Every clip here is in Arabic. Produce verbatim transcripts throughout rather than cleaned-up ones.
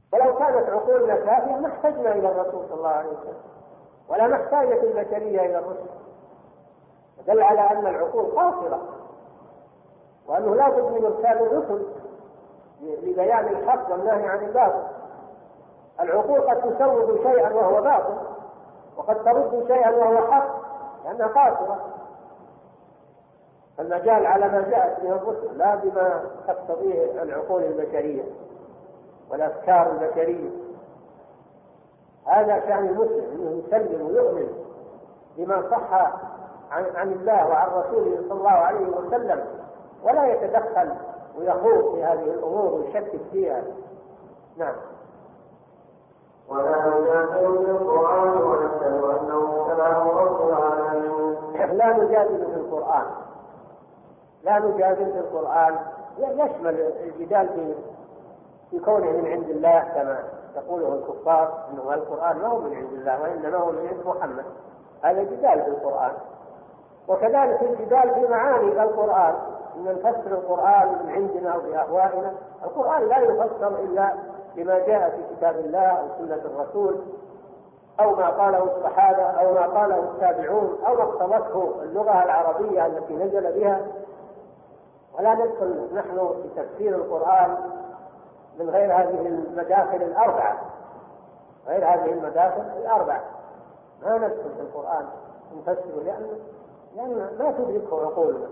ولو كانت عقولنا كافية ما احتجنا إلى الرسول صلى الله عليه وسلم، ولا محتاجة البشرية إلى الرسل. دل على أن العقول قاصرة، وأنه لا بد من إرسال الرسل لبيان الحق والنهي عن الباطل. العقول قد تسوغ شيئا وهو باطل، وقد ترد شيئا وهو حق، لأنها قاصرة. المجال على ما جاءت به الرسل، لا بما تقتضيه العقول البشرية والأفكار البشرية. هذا شأن المسلم، أنه يسلم ويؤمن بما صح عن, عن الله وعن رسوله صلى الله عليه وسلم، ولا يتدخل ويخوض في هذه الأمور ويشكك فيها. نعم. ولا نجادل في القرآن ونشهد أنه كلام رب العالمين. لا نجادل في القرآن، لا نجادل في القرآن يشمل الجدال في في كونه من عند الله كما تقوله الكفار انه القرآن ما هو من عند الله وانما هو من عند محمد. هذا جدال في القرآن. وكذلك الجدال في معاني القرآن، ان نفسر القرآن من عندنا او باهوائنا. القرآن لا يفسر الا بما جاء في كتاب الله او سنة الرسول، او ما قاله الصحابة او ما قاله التابعون، او ما اقتضته اللغة العربية التي نزل بها. ولا ندخل نحن في تفسير القرآن من غير هذه المداخل الأربعة، غير هذه المداخل الأربعة ما ندخل في القرآن نفسره، لأن لأن ما تدركه عقولنا.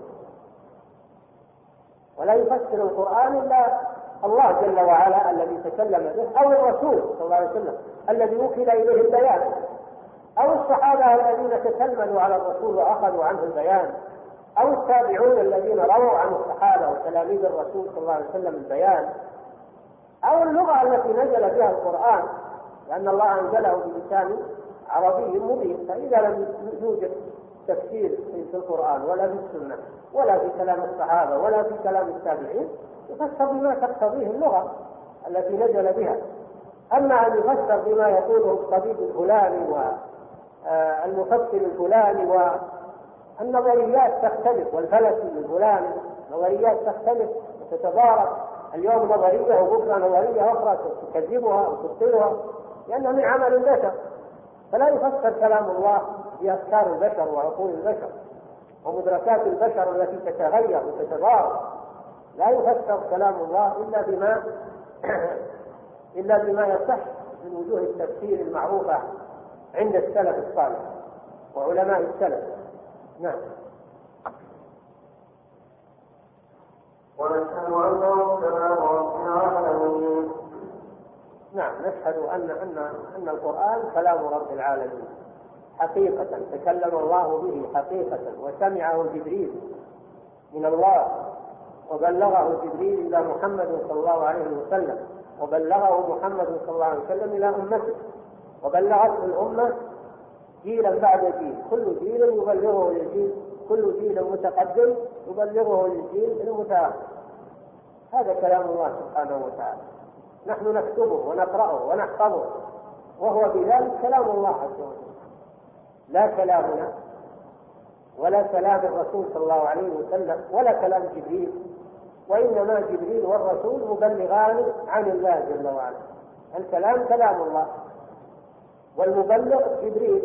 ولا يفسر القرآن إلا الله جل وعلا الذي تكلم به، أو الرسول صلى الله عليه وسلم الذي وكل إليه البيان، أو الصحابة الذين تكلموا على الرسول وأخذوا عنه البيان، أو التابعون الذين رووا عن الصحابة وتلاميذ الرسول صلى الله عليه وسلم البيان، أو اللغة التي نزل بها القرآن، لأن الله أنزله بلسان عربي مبين. فإذا لم يوجد تفسير في القرآن ولا في السنة ولا في كلام الصحابة ولا في كلام التابعين، يفسر بما تقتضيه اللغة التي نزل بها. أما أن يفسر بما يقوله الطبيب الفلاني والمفسر الفلاني، والنظريات تختلف، والفلسفة الفلاني نظريات تختلف وتتضارب، اليوم نظرية وبكرة نظرية أخرى تكذبها وتبطلها، لأنها من عمل البشر. فلا يفسر كلام الله بأفكار البشر وعقول البشر ومدركات البشر التي تتغير وتتضارب. لا يفسر كلام الله إلا بما إلا بما يصح من وجوه التفسير المعروفة عند السلف الصالح وعلماء السلف. نعم. ونشهد أنه كلام رب العالمين. نعم، نشهد أن أن أن القرآن كلام رب العالمين حقيقة، تكلم الله به حقيقة، وسمعه جبريل من الله، وبلغه جبريل إلى محمد صلى الله عليه وسلم، وبلغه محمد صلى الله عليه وسلم إلى أمته، وبلغته الأمة جيلا بعد جيل، كل جيل يبلغه للجيل، كل جيل متقدم يبلغه للجيل المتأخر. هذا كلام الله سبحانه وتعالى، نحن نكتبه ونقرأه ونحفظه، وهو بذلك كلام الله عز وجل، لا كلامنا ولا كلام الرسول صلى الله عليه وسلم ولا كلام جبريل، وإنما جبريل والرسول مبلغان عن الله جل وعلا. الكلام كلام الله، والمبلغ جبريل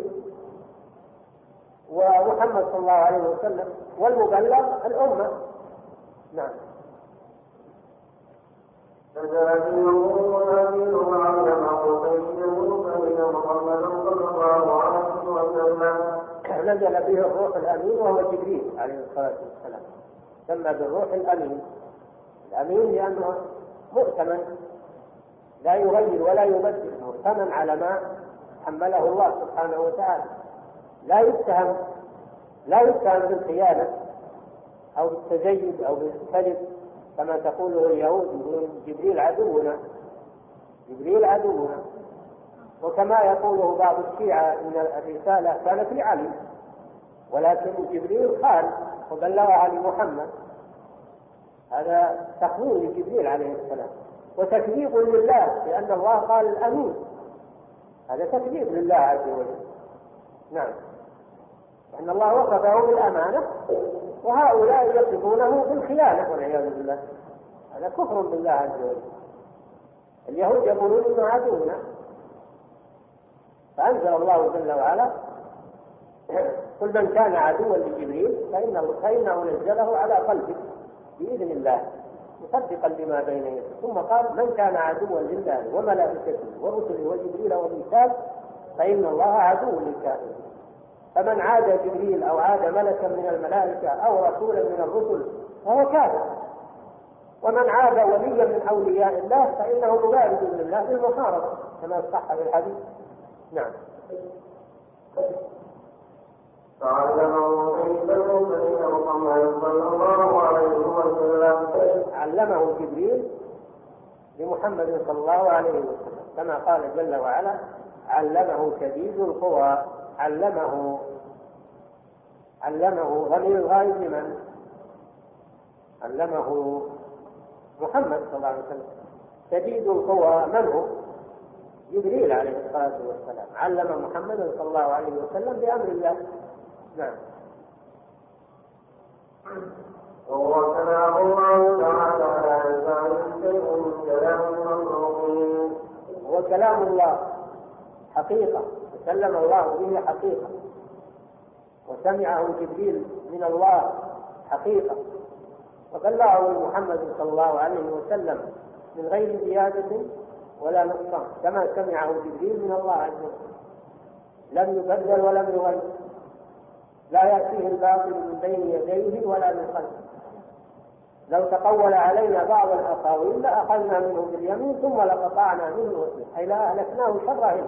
ومحمد صلى الله عليه وسلم، والمبلغ الأمة. نعم. نزل به الروح الأمين وهو جبريل عليه الصلاة والسلام، سمى بالروح الأمين. الأمين لأنه مؤتمن لا يغير ولا يبدل، مؤتمن على ما حمله الله سبحانه وتعالى، لا يتهم لا يتهم بالخيانة أو بالتزيد أو بالكذب كما تقوله اليهود، يقولون جبريل عدونا، جبريل عدونا. وكما يقوله بعض الشيعة إن الرسالة كانت لعلي، ولكن جبريل خان وبلغها لمحمد. هذا تخوين لجبريل عليه السلام وتكذيب لله، لأن الله قال الأمين، هذا تكذيب لله عز وجل. نعم، لأن الله وصفه بالأمانة، وهؤلاء يصفونه بالخيانة والعياذ بالله، هذا كفر بالله عز وجل. اليهود يقولون إنه عدونا، فأنزل الله جل وعلا قل من كان عدوا لجبريل فإنه, فإنه نزله على قلبك بإذن الله مصدقا لما بين يديه. ثم قال من كان عدوا لله وملائكته ورسله وجبريل وميكال فإن الله عدو للكافرين. فمن عاد جبريل أو عاد ملكا من الملائكة أو رسولا من الرسل فهو كافر، ومن عاد وليا من أولياء الله فإنه مبارد لله بالمحاربة كما صح في الحديث. نعم. فعلمه عيسى المرسلين محمد صلى الله عليه وسلم علمه جبريل لمحمد صلى الله عليه وسلم كما قال جل وعلا علمه شديد القوى. علمه علمه ضمير الغائب لمن؟ علمه محمد صلى الله عليه وسلم. شديد القوى من هو؟ جبريل عليه الصلاة والسلام علم محمد صلى الله عليه وسلم بأمر الله. نعم. وهو كلام الله تعالى لا يزال شيء من كلام المخلوقين. هو كلام الله حقيقة تكلم الله به حقيقة، وسمعه جبريل من الله حقيقة، وبلغه محمد صلى الله عليه وسلم من غير زيادة ولا نقصان كما سمعه جبريل من الله عز وجل، لم يبدل ولم يغير، لا يأتيه الباطل من بين يديه ولا من خلفه. لو تقول علينا بعض الأقاويل لأخذنا منه باليمين ثم لقطعنا منه الوتين، أي لا أهلكناه شرهم.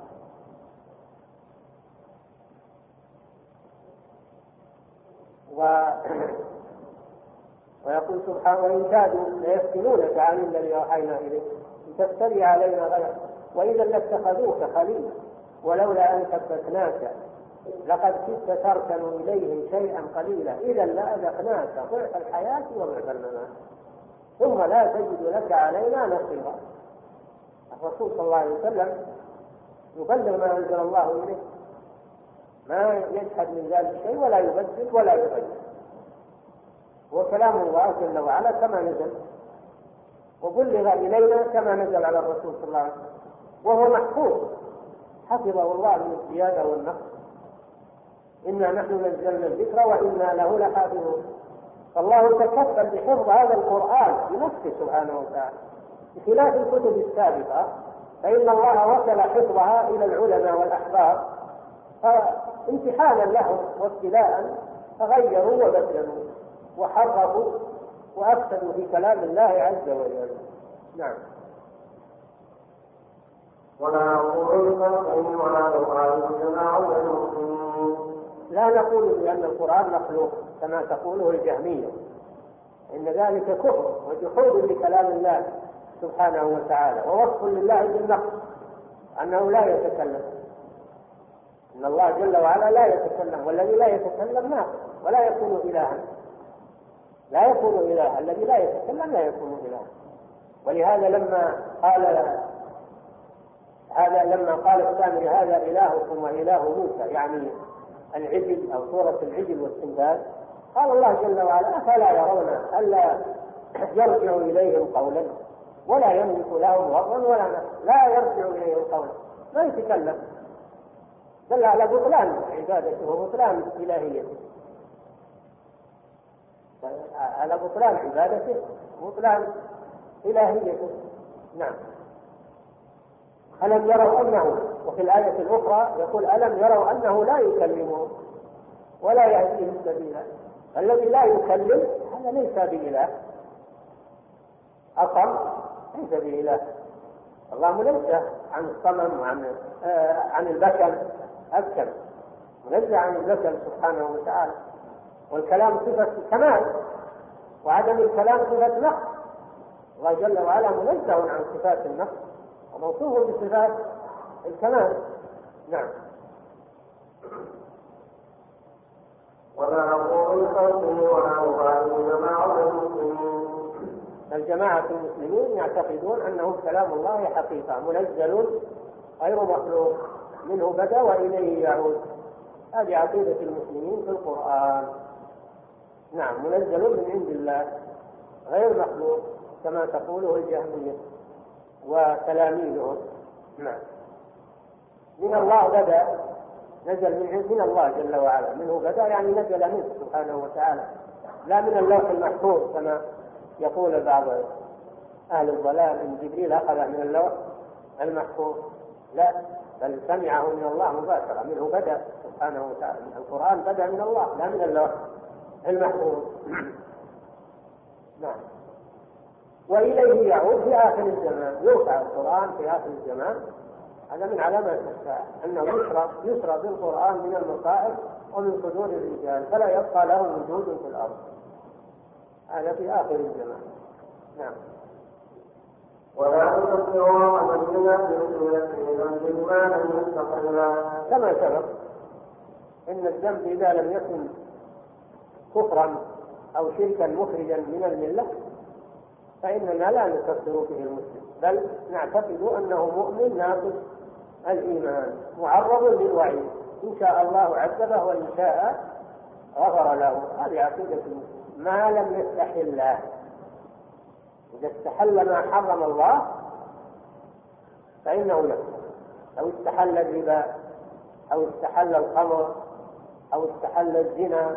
و... ويقول سبحانه وإن كادوا ليفتنونك عن الذي أوحينا إليك لتفتري علينا غيره وإذا لاتخذوك خليلا ولولا أن ثبتناك لقد كدت تركن إليهم شيئا قليلا إذا لأذقناك ضعف الحياة وضعف الممات ثم لا تجد لك علينا نصيرا. الرسول صلى الله عليه وسلم يبلغ ما أنزل الله إليه، ما يجحد من ذلك شيء ولا يبدل ولا يغير، وكلام الله جل وعلا كما نزل وبلغ إلينا كما نزل على الرسول صلى الله عليه وسلم، وهو محفوظ حفظه الله من الزيادة والنقص. إنا نحن نزلنا الذكر وإنا له لحافظون. فالله تكفل بحفظ هذا القرآن بنفسه سبحانه وتعالى بخلاف الكتب السابقة، فإن الله وكل حفظها إلى العلماء والأحبار فامتحانا لهم وابتلاء فغيروا وبدلوا وحرفوا وأفسدوا في كلام الله عز وجل. نعم. ولا نقول بخلقه ولا نخالف جماعة المسلمين. لا نقول بأن القرآن مخلوق كما تقوله الجهمية، إن ذلك كفر وجحود لكلام الله سبحانه وتعالى ووصف لله بالنقص أنه لا يتكلم. إن الله جل وعلا لا يتكلم، والذي لا يتكلم ناقص ولا يكون إلها، لا يكون إلها، الذي لا يتكلم لا يكون إلها. ولهذا لما قال هذا لما قال السامري هذا إلهكم وإله موسى يعني العجل أو صورة العجل والسنداد، قال الله جل وعلا أفلا يرون ألا يرجع إليهم قولا ولا يملك لهم ضرا ولا نفعا. لا يرجع إليهم قولا، ما يتكلم، دل على بطلان عبادته وبطلان إلهيته، على بطلان عبادته وبطلان إلهيته. نعم. ألم يروا أنه، وفي الآية الأخرى يقول ألم يروا أنه لا يكلمهم ولا يهديهم سبيلا. الذي لا يكلم هذا ليس بإله، أصم ليس بإله. الله منزه عن الصمم وعن آه عن البكم، أبكم منزه عن البكم سبحانه وتعالى. والكلام صفة كمال وعدم الكلام صفة نقص. الله جل وعلا منزه عن صفات النقص وموصوف بصفات الكمال. نعم. ولا نقول بخلقه ولا نخالف جماعة المسلمين. الجماعة المسلمين يعتقدون أنه كلام الله حقيقة منزل غير مخلوق، منه بدأ وإليه يعود. هذه عقيدة المسلمين في القرآن. نعم، منزل من عند الله غير مخلوق كما تقوله الجهمية. وتلاميذهم. نعم. من الله بدأ، نزل من من الله جل وعلا، منه بدأ يعني نزل منه سبحانه وتعالى، لا من اللوح المحفوظ كما يقول بعض أهل الضلال إن جبريل أخذ من اللوح المحفوظ، لا، بل سمعه من الله مباشرة، منه بدأ سبحانه وتعالى. القرآن بدأ من الله لا من اللوح المحفوظ. نعم. وإليه يعود في آخر الزمان، يرفع القرآن في آخر الزمان. هذا من علامات الساعة أنه يسرى يسرى بالقرآن من المصائب ومن صدور الرجال فلا يبقى له وجود في الأرض. هذا في آخر الزمان. نعم. ولا تكفروا عملنا بالذنب بما لم يستقلا. كما سبق إن الذنب إذا لم يكن كفرا أو شركا مخرجا من الملة فإننا لا نكفر به المسلم، بل نعتقد أنه مؤمن ناقص الإيمان معرض للوعيد، إن شاء الله عذبه وإن شاء غفر له. هذه عقيدة المسلم ما لم يستحل له. إذا استحل ما حرم الله فإنه يكفر. لو استحل الربا أو استحل الخمر أو استحل الزنا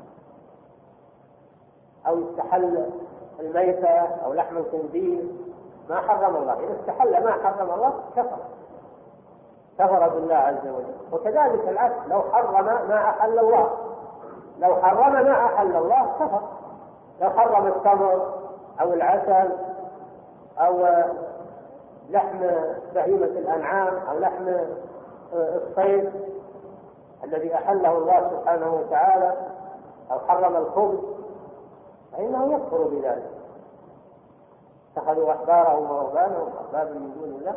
أو استحل الميتة أو لحم الخنزير ما حرم الله، إذا استحل ما حرم الله كفر كفر بالله عز وجل. وكذلك العكس، لو حرم ما أحل الله لو حرم ما أحل الله كفر. لو حرم التمر أو العسل أو لحم بهيمة الأنعام أو لحم الصيد الذي أحله الله سبحانه وتعالى أو حرم الخبز فإنه يكفر بذلك. اتخذوا أحبارهم ورهبانهم أربابا من دون الله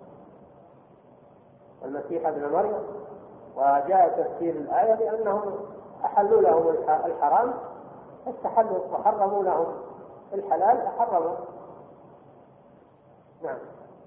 والمسيح ابن مريم. وجاء تفسير الآية بأنهم أحلوا لهم الحرام فاستحلوا وحرموا لهم الحلال فحرموا. نعم.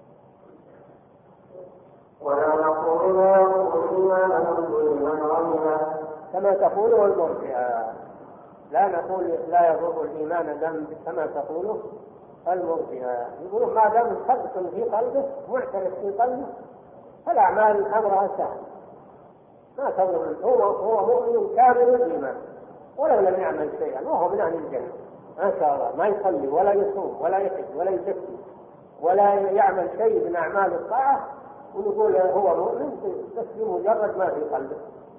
ولا نقول لا يقول ما نقول من عمل كما تقوله المرجئة، لا نقول لا يضر الإيمان ذنب كما تقوله المرجئة. يقولون ما دام صدق في قلبه معترف في قلبه فالأعمال أمرها سهل ما تضر. هو هو مؤمن كامل الإيمان ولو لم يعمل شيئا وهو من أهل الجنة ما شاء الله، ما يصلي ولا يصوم ولا يحج ولا يزكي ولا يعمل شيء من أعمال الطاعة ونقول هو مؤمن بس بمجرد ما في قلبه.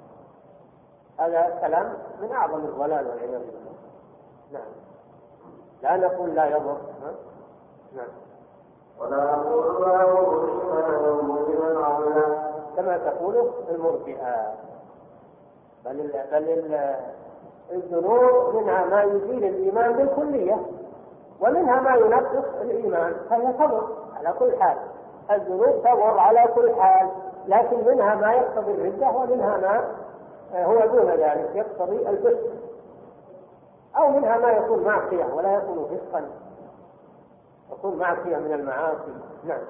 هذا كلام من أعظم الضلال والعياذ بالله. نعم. لا نقول لا يضر. نعم. ولا نقول لا يضر من عمل كما تقوله المرجئة. بل بل الذنوب منها ما يزيل الإيمان بالكلية ومنها ما ينقص الإيمان، فهي تضر على كل حال. الذنوب تضر على كل حال، لكن منها ما يقتضي الردة ومنها ما هو دون ذلك يقتضي الفسق، أو منها ما يكون معصية ولا يكون فسقا، يكون معصية من المعاصي. نعم.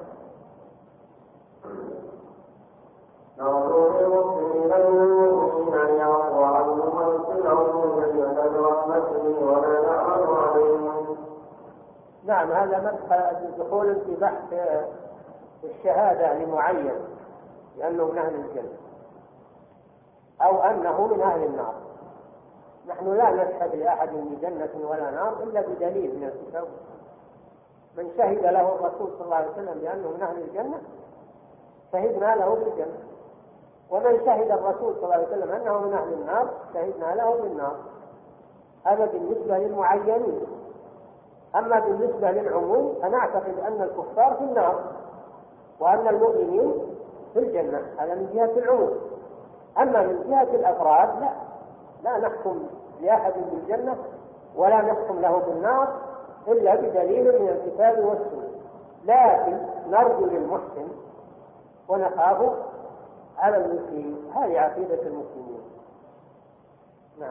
نرجو للمسلمين المؤمنين أن يعفو عنهم ويغفرهم ويجعل برحمته ولا نعمل عليهم. نعم. هذا مدخل دخول في بحث الشهادة لمعين لأنه من أهل الجنة أو أنه من أهل النار. نحن لا نشهد لأحد بجنة ولا نار إلا بدليل من الكتاب. من شهد له الرسول صلى الله عليه وسلم بأنه من أهل الجنة شهدنا له بالجنة، ومن شهد الرسول صلى الله عليه وسلم أنه من أهل النار شهدنا له بالنار. هذا بالنسبة للمعينين. أما بالنسبة للعموم فنعتقد أن الكفار في النار وأن المؤمنين في الجنة، هذا من جهة العموم. أما من جهة الأفراد لا لا نحكم لأحد بالجنة ولا نحكم له بالنار إلا بدليل من الكتاب والسنة، لكن نرجو للمحسن ونخاف على المسلمين. هذه عقيدة المسلمين. نعم.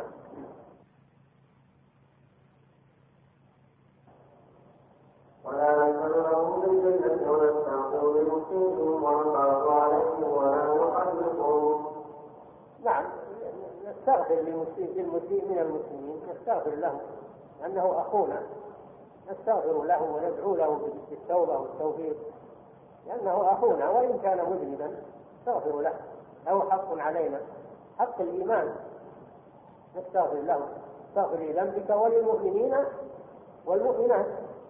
ولا نسألهم بالجنة ونستعقوا بمسلمين ونقاط عليهم ولا نحرقهم. نعم. نستغفر للمسيء من المسلمين، نستغفر له لأنه أخونا، نستغفر له وندعو له بالتوبة والتوفيق لأنه أخونا وإن كان مذنبا نستغفر له، له حق علينا، حق الإيمان، نستغفر له، استغفر لذنبك وللمؤمنين والمؤمنات.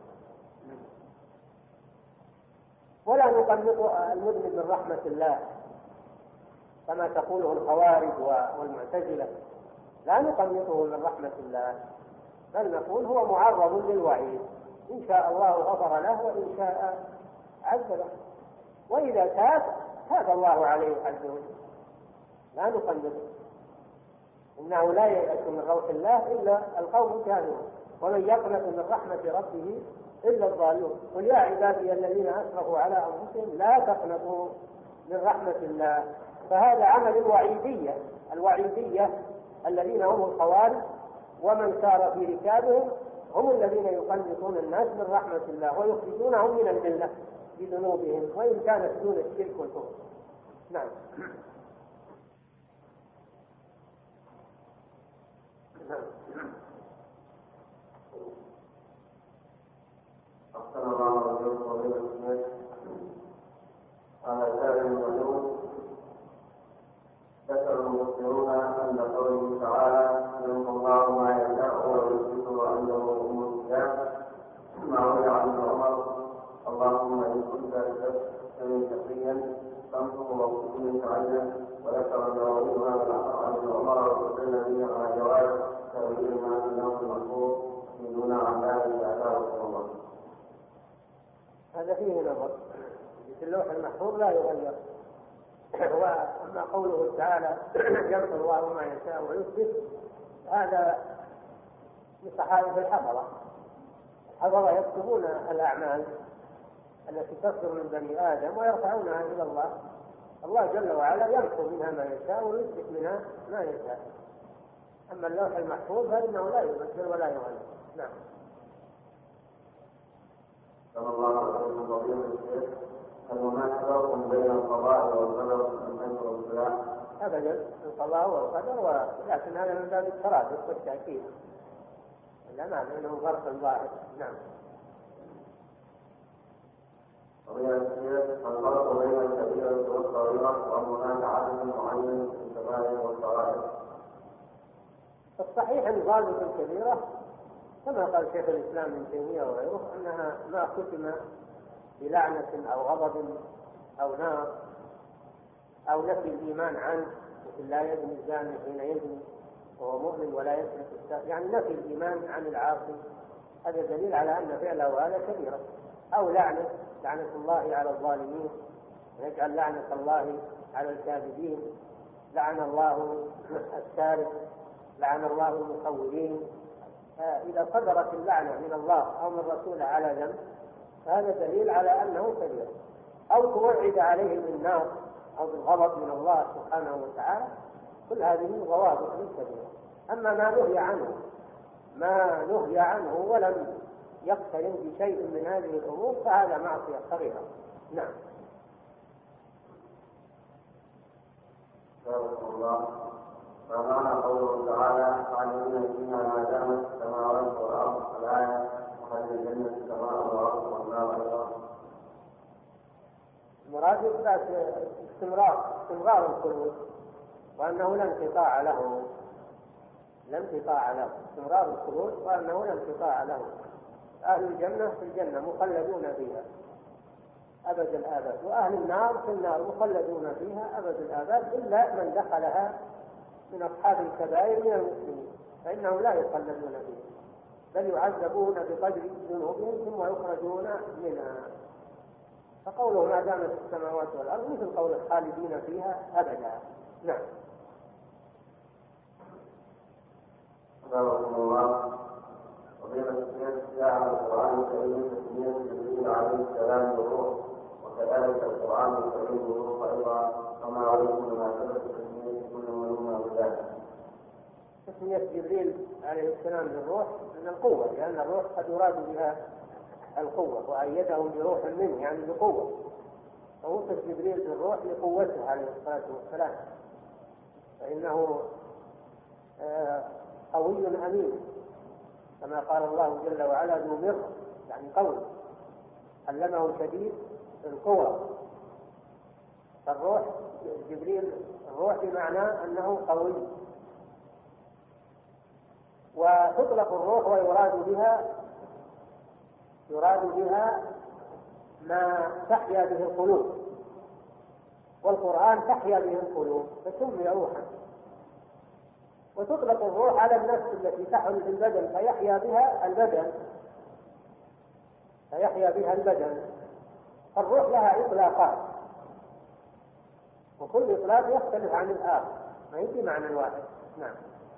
ولا نقنط المذنب من رحمة الله كما تقوله الخوارج والمعتزلة، لا نقنطه من رحمة الله، بل نقول هو معرض للوعيد، إن شاء الله غفر له وإن شاء عذبه، وإذا تاب تاب الله عليه عز وجل، لا نقنطه. إنه لا ييأس من روح الله إلا القوم الكافرون، ومن يقنط من رحمة ربه إلا الضالون. قل يا عبادي الذين أسرفوا على أنفسهم لا تقنطوا من رحمة الله. فهذا عمل الوعيدية، الوعيدية الذين هم الخوارج ومن سار في ركابهم هم الذين يقنطون الناس من رحمة الله ويخرجونهم من الملة بذنوبهم وإن كانت دون الشرك والكفر. نعم. أحسن الله عليكم فضيلة الشيخ. على سائر العلوم ذكر المسلمون أن قوله تعالى يمحو الله ما يشاء ويثبت وأنه أم الكتاب ما روي عن عمر اللهم إن كنت شيئا شقيا فامحو وكل تعين، وذكر النووي هذا الأثر عن عمر واستدل به على جواز تأويل ما في اللوح المحفوظ من دون عذاب أتاه الله. هذا فيه نظر، في اللوح المحفوظ لا يغير. وأما قوله تعالى يمحو الله ما يشاء ويثبت، هذا من صحائف الحفظة، الحفظة يكتبون الأعمال التي تصدر من بني آدم ويرفعونها إلى الله، الله جل وعلا يمحو منها ما يشاء ويثبت منها ما يشاء. أما اللوح المحفوظ فإنه لا يبدل ولا يغير. نعم. صلى الله عليه وسلم. هل هناك فرق بين القضاء والقدر في الأمر والصلاة؟ أبدا، القضاء والقدر، ولكن هذا من باب الترادف والتأكيد، لا ما بينهم فرق ظاهر. نعم. الفرق بين الكبيرة والصغيرة وأن هناك عدد معين في الكبائر والصغائر؟ الصحيح أن ضابط الكبيرة كما قال شيخ الإسلام ابن تيمية وغيره أنها ما ختم بلعنة أو غضب أو نار أو نفي الإيمان عنه، مثل لا يزني الزاني حين يزني وهو مؤمن ولا يسرق السارق، يعني نفي الإيمان عن العاصي، هذا دليل على أن فعله هذا كبيرة. أو لعنة، لعنة الله على الظالمين، ويجعل لعنة الله على الكاذبين، لعن الله السارق، لعن الله المخولين. إذا صدرت اللعنة من الله أو من رسوله على ذنب فهذا دليل على أنه كبير. أو توعد عليه بالنار أو بالغضب من الله سبحانه وتعالى، كل هذه ضوابط كبيرة. أما ما نهي عنه ما نهي عنه ولم يقترن بشيء من هذه الأمور فهذا معصية صغيرة. نعم. الله. فمعنى قوله تعالى خالدين فيها ما دامت السماوات والأرض الآية وهل الجنة السماء والأرض والنار أيضا؟ المراد إثبات استمرار استمرار الخلود وأنه لا انقطاع له، لا انقطاع له، استمرار الخلود وأنه لا انقطاع له. أهل الجنة في الجنة مخلدون فيها أبد الآباد، وأهل النار في النار مخلدون فيها أبد الآباد إلا من دخلها من أصحاب الكبائر من المسلمين فإنهم لا يخلدون فيها بل يعذبون بقدر ذنوبهم ثم يخرجون منها. فقوله ما دامت السماوات والأرض مثل قول الخالدين فيها أبدا. نعم. بارك الله. وبين الشيخ جاء القرآن الكريم تسمية جبريل عليه السلام بالروح، وكذلك القرآن الكريم بالروح أيضا، كما عليكم مناسبة تسمية كل منهما بذلك. تسمية جبريل عليه السلام بالروح من القوة، لأن الروح قد يراد بها القوة، وأيدهم بروح منه يعني بقوة، فوصف جبريل بالروح لقوته عليه الصلاة والسلام، فإنه قوي أمين كما قال الله جل وعلا ذو مرة يعني قوي علمه شديد القوى. فالروح جبريل الروح بمعنى أنه قوي. وتطلق الروح ويراد بها يراد بها ما تحيا به القلوب، والقرآن تحيا به القلوب فسمي روحا. وتطلق الروح على النفس التي تحل في البدن فيحيا بها البدن فيحيا بها البدن الروح لها إطلاقات، وكل إطلاق يختلف عن الآخر، ما يجي معنى واحد. نعم.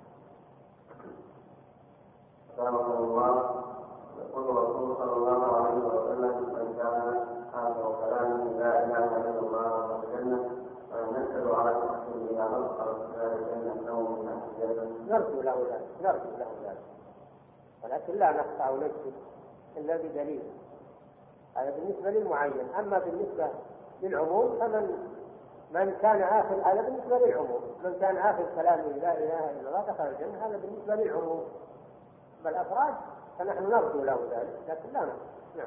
رحمه الله يقول الرسول صلى الله عليه وسلم: من كان آخر كلامه لا إله إلا الله والجنة فنسأل على تحسين إلى نصر ذلك أنه من أهل الجنة. نرجو له ذلك نرجو له ذلك ولكن لا نقطع نفسه إلا بدليل. هذا بالنسبة للمعين. أما بالنسبة للعموم فمن من كان آخر هذا بالنسبة للعموم من كان آخر كلامه لا إله إلا الله دخل الجنة، هذا بالنسبة للعموم. بالأفراد فنحن نرجو له ذلك لكن لا نقطع. نعم.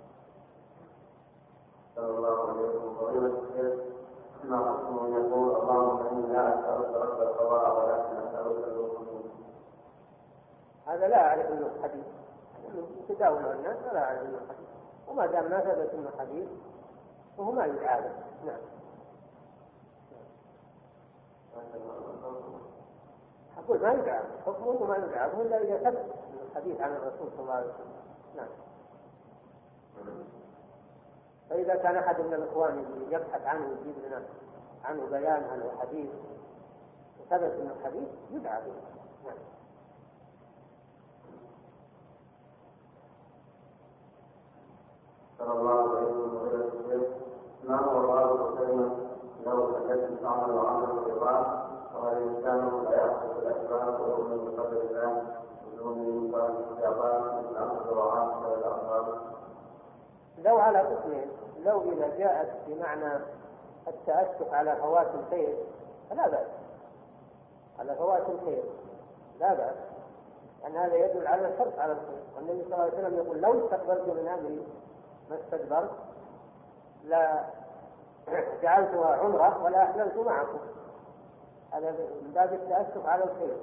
صلى الله عليه وسلم ما حكم يقول: اللهم إني لا أسألك رد القضاء ولكن أسألك الوصول. هذا لا أعرف أنه حديث تداول الناس ولا أعرف أنه حديث، وما دام ما ثبت أنه حديث وهو ما يدعى له. نعم. أقول ما يدعى حكمه ما يدعى إلا إذا ثبت الحديث عن الرسول صلى الله عليه وسلم. نعم. فإذا كان أحد من الإخوان يبحث عنه يجيب لنا عنه بيان عن الحديث وثبت أنه حديث يدعى به. نعم. صلى الله عليه وسلم ما هو الله الكلمة لو سكت تعمل عمل الرضا وهل الإنسان لا يأخذ الأسباب ويؤمن بقدر الله بدون استعطاف من أخذ الرعاة والأخبار؟ لو على قسمين: لو إذا جاءت بمعنى التأسف على فوات الخير فلا بأس، على فوات الخير لا بأس، لأن هذا يدل على الحرص على الخير. والنبي صلى الله عليه وسلم يقول: لو استقبلت من أمري ما استدبرت لا جعلتها عمرة ولا أحللت معكم. هذا من باب التأسف على الخير،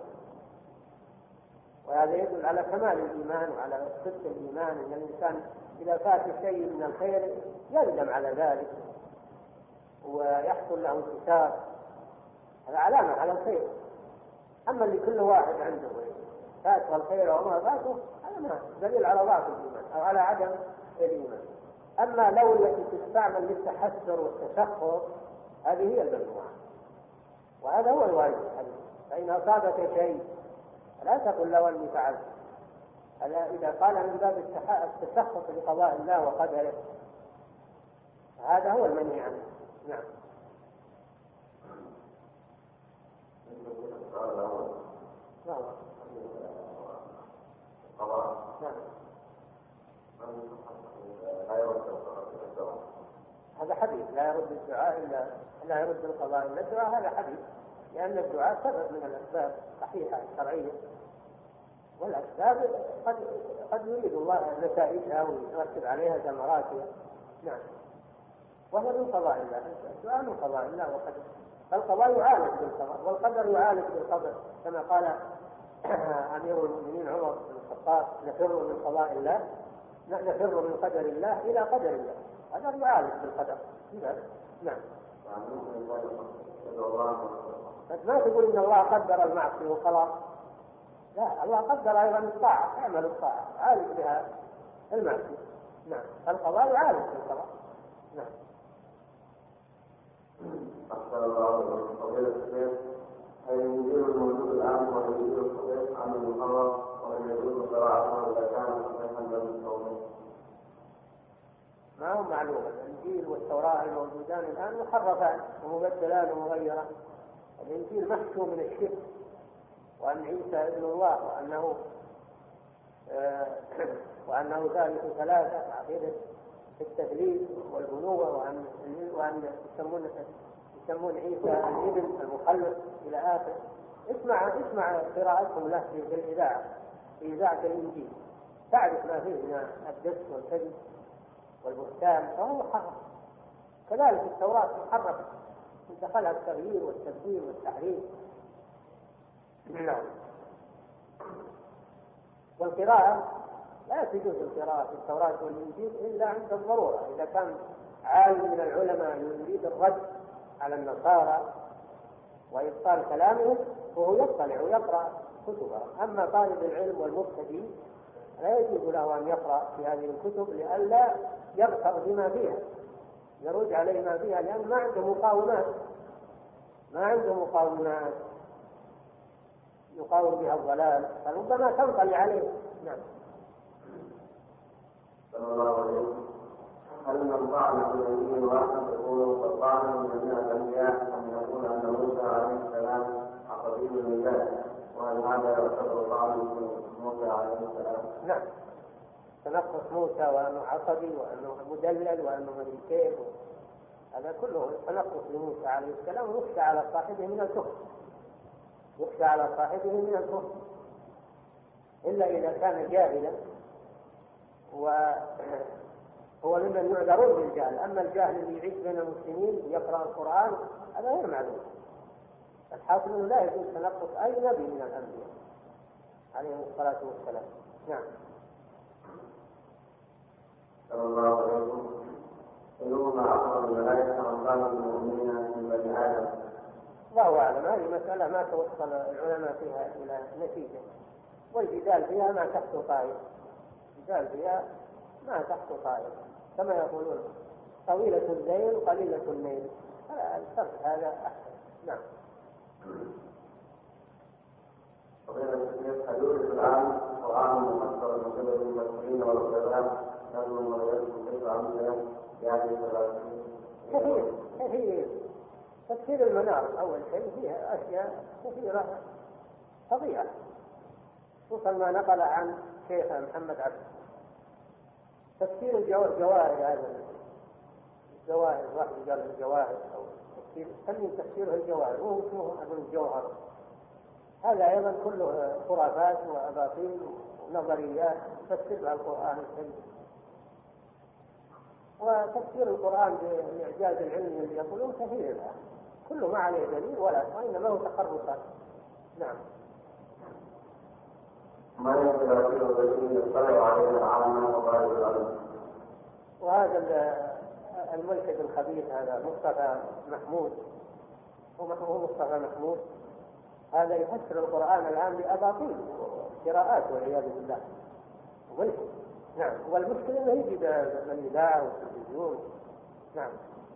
وهذا يدل على كمال الإيمان وعلى صدق الإيمان، أن الإنسان إذا فات شيء من الخير يندم على ذلك ويحصل له انكسار، هذا علامة على الخير. أما اللي كل واحد عنده فاته الخير وما فاته هذا ما دليل على ضعف الإيمان أو على عدم الإيمان. أما لو التي تستعمل للتحسر والتسخر هذه هي الممنوعة، وهذا هو الواجب الحديث: فإن أصابك شيء لا تقل لو أني فعلت. هذا إذا قال من باب التسخط لقضاء الله وقدره هذا هو المنهي عنه. نعم. نعم. هذا حديث لا يرد الدعاء إلا لا يرد القضاء إلا الدعاء، هذا حديث، لأن الدعاء سبب من الأسباب صحيحة شرعية، والأسباب قد قد يريد الله نتائجها ويرتب عليها ثمراتها. نعم. وهو من قضاء الله، الدعاء من قضاء الله وقدر، فالقضاء يعالج بالقضاء والقدر يعالج بالقدر، كما قال أمير المؤمنين عمر بن الخطاب: نفر من قضاء الله نفر من قدر الله إلى قدر الله. هذا يعالج بالقدر. نعم. ما تقول إن الله قدر المعصية وخلاص، لا، الله قدر أيضا الطاعة، اعمل الطاعة عالج بها المعصية. نعم. القضاء يعالج بالقضاء. نعم. أحسن الله إليكم فضيلة الشيخ، هل الإنجيل الموجود الآن هو الإنجيل الصحيح عن المحرم وهل يجوز قراءته إذا كان صحيحا للمسلمين؟ ما هو معلوم. الإنجيل والتوراة الموجودان الآن محرفان ومبدلان ومغيران. الإنجيل محشو من الشرك وأن عيسى ابن الله وأنه آه وأنه ثالث ثلاثة، عقيدة التثليث والبنوة، وأن وأن يسمون يسمون عيسى الابن المخلص إلى آخر. اسمع اسمع قراءتهم له في الإذاعة في إذاعة الإنجيل، تعرف ما فيه من الدس والكذب والبهتان فهو محرم. كذلك التوراة محرمة دخلها التغيير والتبديل والتحريف. نعم. والقراءة لا تجوز القراءة في التوراة والإنجيل إلا عند الضرورة، إذا كان عالم من العلماء يريد الرد على النصارى وإبطال كلامهم وهو يطلع ويقرأ كتبها. أما طالب العلم والمبتدئ لا يجوز له أن يقرأ في هذه الكتب لئلا يغتر بما فيها، يرد عليه ما فيها، لأن ما عنده مقاومات ما عنده مقاومات يقاوم بها الضلال، فربما تنطلي عليه. نعم. صلى الله عليه وسلم. هل من طعن في نبي واحد يكون قد طعن من جميع الانبياء ام يقول ان موسى عليه السلام عقبي لله، وهل هذا يعتبر طعن في موسى عليه السلام؟ نعم. تنقص موسى وانه عقبي وانه مدلل وانه مدري كيف، هذا كله تنقص لموسى عليه السلام، ويخشى على صاحبه من الكفر، يخشى على صاحبه من الكفر الا اذا كان جاهلا وهو ممن يعذرون بالجهل. أما الجاهل اللي يعيش بين المسلمين يقرأ القرآن هذا غير معلوم. الحاصل أنه لا يجوز تنقص أي نبي من الأنبياء عليهم الصلاة والسلام. نعم. صلى الله عليه وسلم. أيهما أفضل الملائكة عن بعض المؤمنين من بني آدم؟ الله أعلم. هذه مسألة ما توصل العلماء فيها إلى نتيجة، والجدال فيها ما تحت طائف، الجدال فيها ما تحت طائف، كما يقولون طويلة الليل قليلة الليل، الفرق هذا أحسن. نعم. فضيلة الشيخ، هل يوجد الآن قرآن مفسر من قبل المفسرين والعلماء لازم مريض كيف عمل يعني ثلاثين؟ كثير كثير. تفسير المنار أول شيء فيها أشياء كثيرة فظيعة، خصوصا ما نقل عن شيخ محمد عبد. تفسير الجواهر، هذا الجواهر واحد قال الجواهر أو تفسير سمي تفسيره الجواهر وهو اسمه أبو الجوهر، هذا أيضا كله خرافات وأباطيل ونظريات تفسر بها القرآن الكريم. وتفسير القرآن بالإعجاز العلمي اللي يقولون كثير الآن كله ما عليه دليل ولا، وإنما هو تخرصات. نعم. ما يمكن الذين يطلع عليه العامة وغير العلم؟ وهذا الملحد الخبيث هذا مصطفى محمود، هو مصطفى محمود هذا يفسر القرآن الآن بأباطيل قراءات والعياذ بالله، ملحد. نعم. والمشكلة أنه يجي بالإذاعة والتلفزيون. نعم.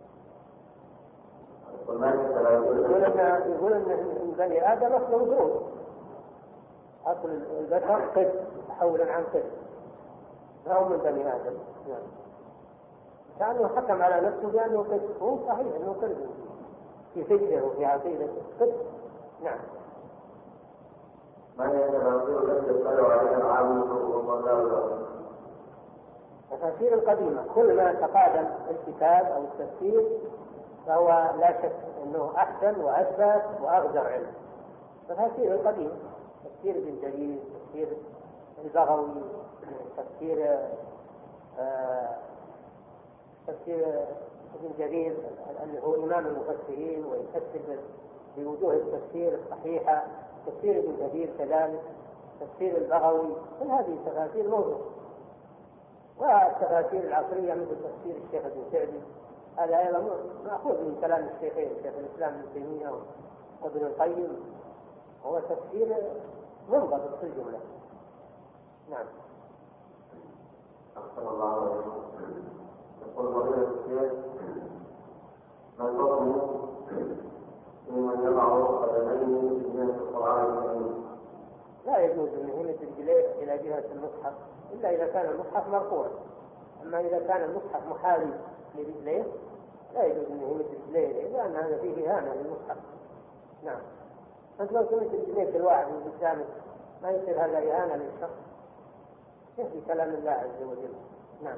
يقول أن بني آدم أصله ذنوب، أصل البشر قد حولا عن قد، ما هو من بني آدم. نعم. كأنه حكم على نفسه بأنه قد، هو صحيح أنه قد في فكره وفي عقيدته قد. نعم. ما يتبعون الذي يطلع عليه العامة وضلاله؟ التفاسير القديمة كل ما تقادم الكتاب أو التفسير فهو لا شك أنه أحسن وأثبت وأغزر علم. التفاسير القديمة تفسير ابن جرير، تفسير البغوي، تفسير آه تفسير ابن جرير اللي هو إمام المفسرين ويفسر بوجوه التفسير الصحيحة، تفسير ابن جرير كذلك، تفسير البغوي، كل هذه التفاسير موجودة. والتفاسير العصرية مثل تفسير الشيخ ابن سعدي هذا أيضا مأخوذ من كلام الشيخين شيخ الإسلام ابن تيمية وابن القيم، هو تفسير منضبط في الجملة. نعم. أحسن الله عليكم. يقول فضيلة الشيخ، ما الحكم لمن يضع قدميه في جهة القرآن الكريم؟ لا يجوز أن يمد رجليه إلى جهة المصحف إلا إذا كان المصحف مرفوعا، أما إذا كان المصحف محاذي لرجليه لا يجوز أن يمد رجليه، لأن هذا فيه إهانة للمصحف. نعم. أنت لو تمد رجليك الواحد من قدامك ما يصير هذا إهانة للشخص؟ كيف بكلام الله عز وجل؟ نعم.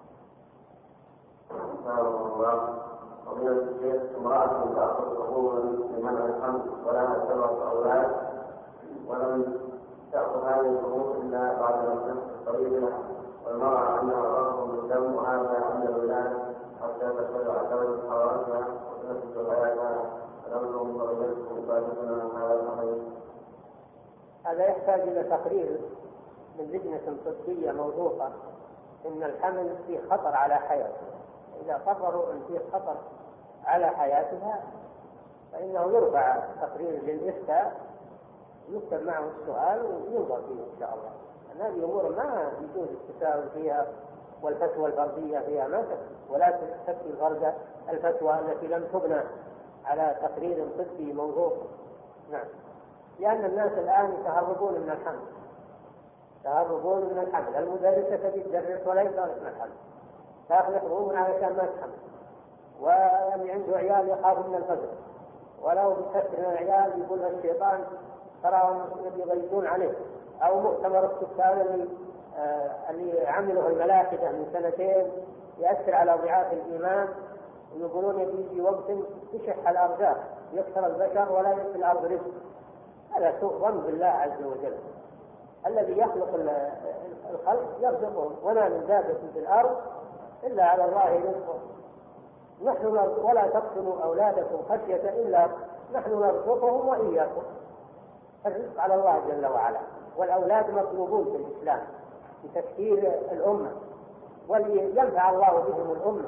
الله. فضيلة الشيخ، امرأة تأخذ حقوقا لمنع الحمل ولها سبعة أولاد ولم تأخذ هذه الحقوق إلا بعد ما تنسى الطريق والمرأة عندها ضغط من الدم وهذا عند الولادة حتى تتبع درجة حرارتها وتنفذ حياتها فلو من درجتكم فاتتنا هذا الأمر. هذا يحتاج إلى تقرير من لجنة طبية موثوقة إن الحمل فيه خطر على حياتها. إذا قرروا أن فيه خطر على حياتها فإنه يرفع تقرير للإفتاء يكتب معه السؤال وينظر فيه إن شاء الله. أن هذه أمور ما يجوز التساهل فيها والفتوى الفردية فيها ما تكفي، ولا تكفي الفردة الفتوى التي لم تبنى على تقرير طبي موثوق. نعم، لأن الناس الآن يتهربون من الحمل، يتهربون من الحمل. المدرسة تبي تدرس ولا يطالب من الحمل، تاخذ حبوب علشان ما تحمل، ويعني عنده عيال يخاف من الفجر، ولو بكثر من العيال يقول الشيطان تراهم يغيثون عليه. أو مؤتمر السكان اللي آه اللي عمله الملاحدة من سنتين يأثر على ضعاف الإيمان، ويقولون يجي في وقت يشح الأرزاق يكثر البشر ولا يكثر الأرض رزق. هذا سوء ظن بالله عز وجل الذي يخلق الخلق يرزقهم، وما من دابة في الأرض إلا على الله رزقهم. نحن ولا تقتلوا أولادكم خشية إلا نحن نرزقهم وإياكم. الرزق على الله جل وعلا، والأولاد مطلوبون في الإسلام لتكثير الأمة ولينفع الله بهم الأمة.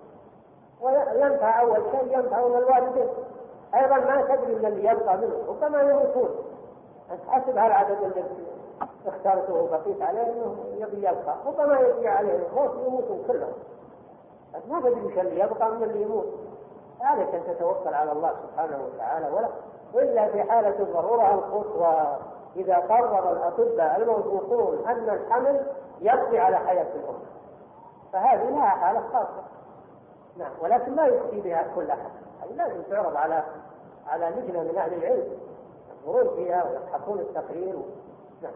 وينفع أول شيء ينفعون الوالدين أيضا، ما تدري من اللي يبقى منه وكما يموتون. أنت حسب هالعدد الذي اخترته وبقيت عليه أنه يبي يبقى، وكما يبي عليه الموت يموتون كلهم. ما تدري وش اللي يبقى من اللي يموت. عليك أن تتوكل على الله سبحانه وتعالى، ولا إلا في حالة الضرورة القصوى إذا قرر الأطباء الموثوقون أن الحمل يقضي على حياة الأمة، فهذه لها حالة خاصة. نعم، ولكن لا يفتي بها كل أحد. هذه لازم تعرض على على لجنة من أهل العلم ينظرون فيها ويبحثون التقرير و... نعم.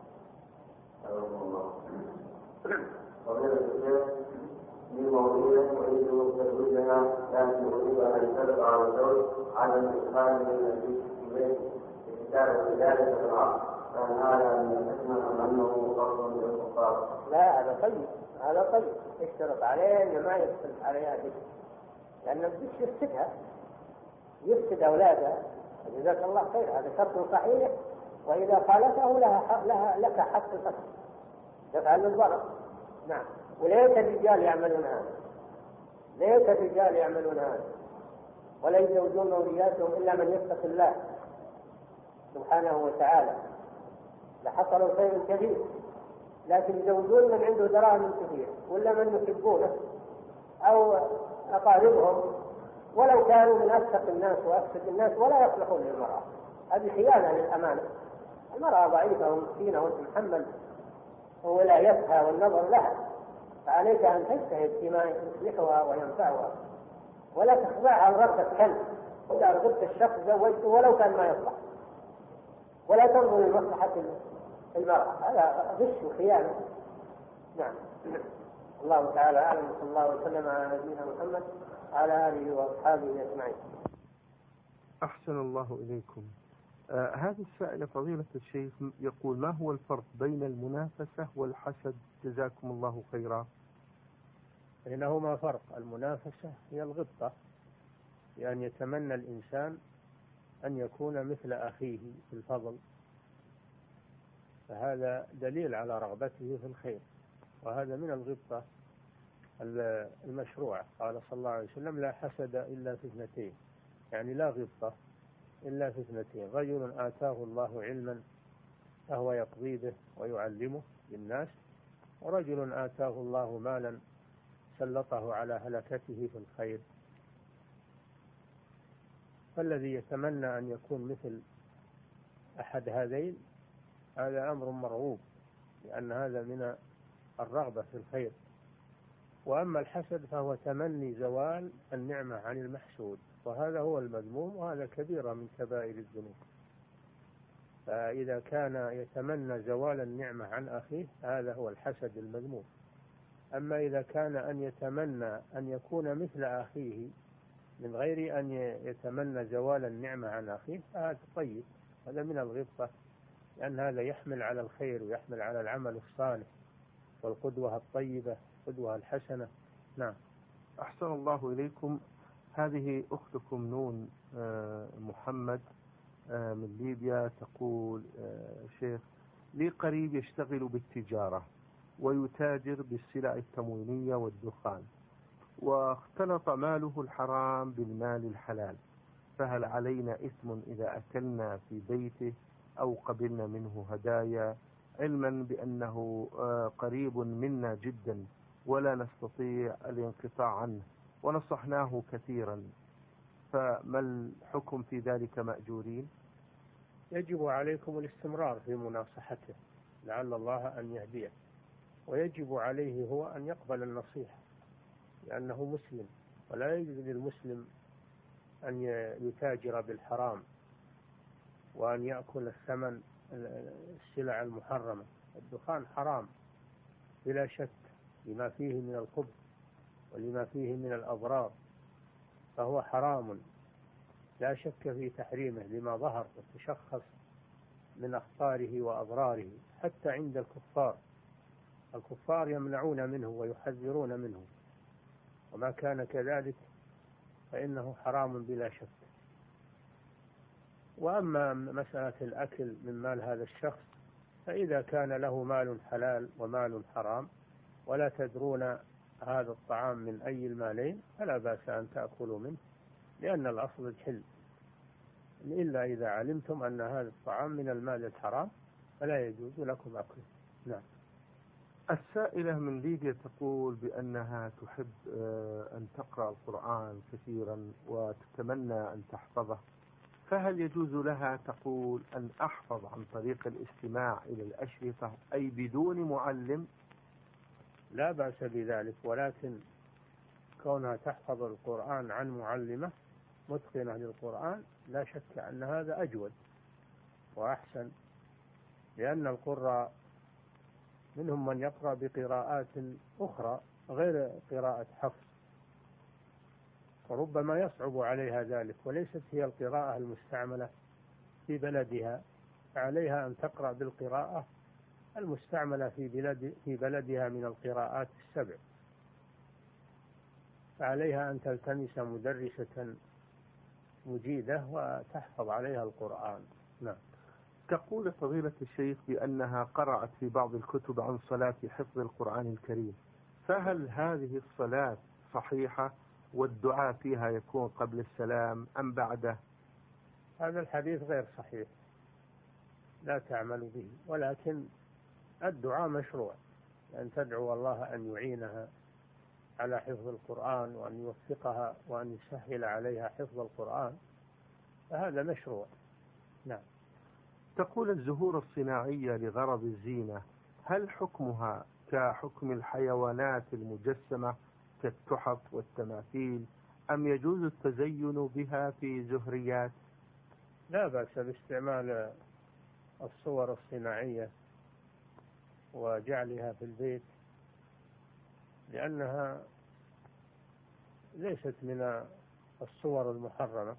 في موضوع أريد تزويجها لكن أريد أن تبقى على الزوج عدم إدخال من البيت بكتابة ذلك في العقد، فهل هذا من الحكمة أم أنه قصد للكفار؟ لا، هذا طيب، هذا طيب. اشترط عليه أن ما يدخل عليها ذكر، لأن الذكر يفسدها يفسد أولادها. جزاك الله خير، هذا شرط صحيح، وإذا خالفه لها لها لك حق القتل تفعل الضرر. نعم، وليس الرجال يعملون هذا، ليس الرجال يعملون هذا، ولا يزوجون أولياتهم إلا من يتق الله سبحانه وتعالى، لحصلوا خير كبير. لكن يزوجون من عنده دراهم كثير ولا من يحبونه أو أقاربهم، ولو كانوا من أفسق الناس وأفسد الناس ولا يصلحون للمرأة. هذه خيانة للأمانة. المرأة ضعيفة ومسكينة وتتحمل ولايتها والنظر لها، فعليك أن تجتهد فيما يصلحها وينفعها، ولا تخضعها لرغبة كلب. إذا رغبت الشخص زوجته ولو كان ما يصلح، ولا تنظر لمصلحة المرأة، هذا غش وخيانة. نعم. الله تعالى أعلم، صلى الله وسلم على نبينا محمد وعلى آله وأصحابه أجمعين. أحسن الله إليكم. آه هذه السائلة فضيلة الشيخ يقول: ما هو الفرق بين المنافسة والحسد؟ جزاكم الله خيرا. بينهما فرق. المنافسة هي الغبطة، يعني يتمنى الإنسان أن يكون مثل أخيه في الفضل، فهذا دليل على رغبته في الخير، وهذا من الغبطة المشروعة. قال صلى الله عليه وسلم: لا حسد إلا في اثنتين، يعني لا غبطة إلا في اثنتين: رجل آتاه الله علما فهو يقضي به ويعلمه للناس، ورجل آتاه الله مالا سلطه على هلكته في الخير. فالذي يتمنى أن يكون مثل أحد هذين هذا أمر مرغوب، لأن هذا من الرغبة في الخير. وأما الحسد فهو تمني زوال النعمة عن المحسود، وهذا هو المذموم، وهذا كبيرة من كبائر الذنوب. فإذا كان يتمنى زوال النعمة عن أخيه هذا هو الحسد المذموم. أما إذا كان أن يتمنى أن يكون مثل أخيه من غير أن يتمنى زوال النعمة عن أخيه فهذا طيب، هذا من الغبطة، لأن هذا يحمل على الخير ويحمل على العمل الصالح. والقدوة الطيبة، القدوة الحسنة. نعم. أحسن الله إليكم. هذه أختكم نون محمد من ليبيا تقول: شيخ، لي قريب يشتغل بالتجارة ويتاجر بالسلع التموينية والدخان، واختلط ماله الحرام بالمال الحلال، فهل علينا إثم إذا أكلنا في بيته أو قبلنا منه هدايا، علما بأنه قريب منا جدا ولا نستطيع الانقطاع عنه ونصحناه كثيرا، فما الحكم في ذلك مأجورين؟ يجب عليكم الاستمرار في مناصحته لعل الله أن يهديه، ويجب عليه هو أن يقبل النصيحة لأنه مسلم، ولا يجوز للمسلم أن يتاجر بالحرام وأن يأكل الثمن السلع المحرمة. الدخان حرام بلا شك لما فيه من الخبث ولما فيه من الأضرار، فهو حرام لا شك في تحريمه لما ظهر وتشخص من أخطاره وأضراره حتى عند الكفار. الكفار يمنعون منه ويحذرون منه، وما كان كذلك فإنه حرام بلا شك. وأما مسألة الأكل من مال هذا الشخص فإذا كان له مال حلال ومال حرام ولا تدرون هذا الطعام من أي المالين فلا بأس أن تأكلوا منه، لأن الأصل الحل، إلا إذا علمتم أن هذا الطعام من المال الحرام فلا يجوز لكم أكله. نعم. السائلة من ليبيا تقول بأنها تحب أن تقرأ القرآن كثيرا وتتمنى أن تحفظه، فهل يجوز لها تقول أن أحفظ عن طريق الاستماع إلى الأشرطة أي بدون معلم؟ لا بأس بذلك، ولكن كونها تحفظ القرآن عن معلمة متقنة للقرآن لا شك أن هذا أجود وأحسن، لأن القراء منهم من يقرأ بقراءات أخرى غير قراءة حفظ، وربما يصعب عليها ذلك، وليست هي القراءة المستعملة في بلدها، فعليها أن تقرأ بالقراءة المستعملة في بلد في بلدها من القراءات السبع، فعليها أن تلتمس مدرسة مجيدة وتحفظ عليها القرآن. نعم. تقول فضيلة الشيخ بأنها قرأت في بعض الكتب عن صلاة حفظ القرآن الكريم، فهل هذه الصلاة صحيحة والدعاء فيها يكون قبل السلام أم بعده؟ هذا الحديث غير صحيح، لا تعمل به، ولكن الدعاء مشروع، أن تدعو الله أن يعينها على حفظ القرآن وأن يوفقها وأن يسهل عليها حفظ القرآن، فهذا مشروع. نعم. تقول الزهور الصناعية لغرض الزينة هل حكمها كحكم الحيوانات المجسمة كالتحف والتماثيل أم يجوز التزين بها في زهريات؟ لا بأس باستعمال الصور الصناعية وجعلها في البيت، لأنها ليست من الصور المحرمة،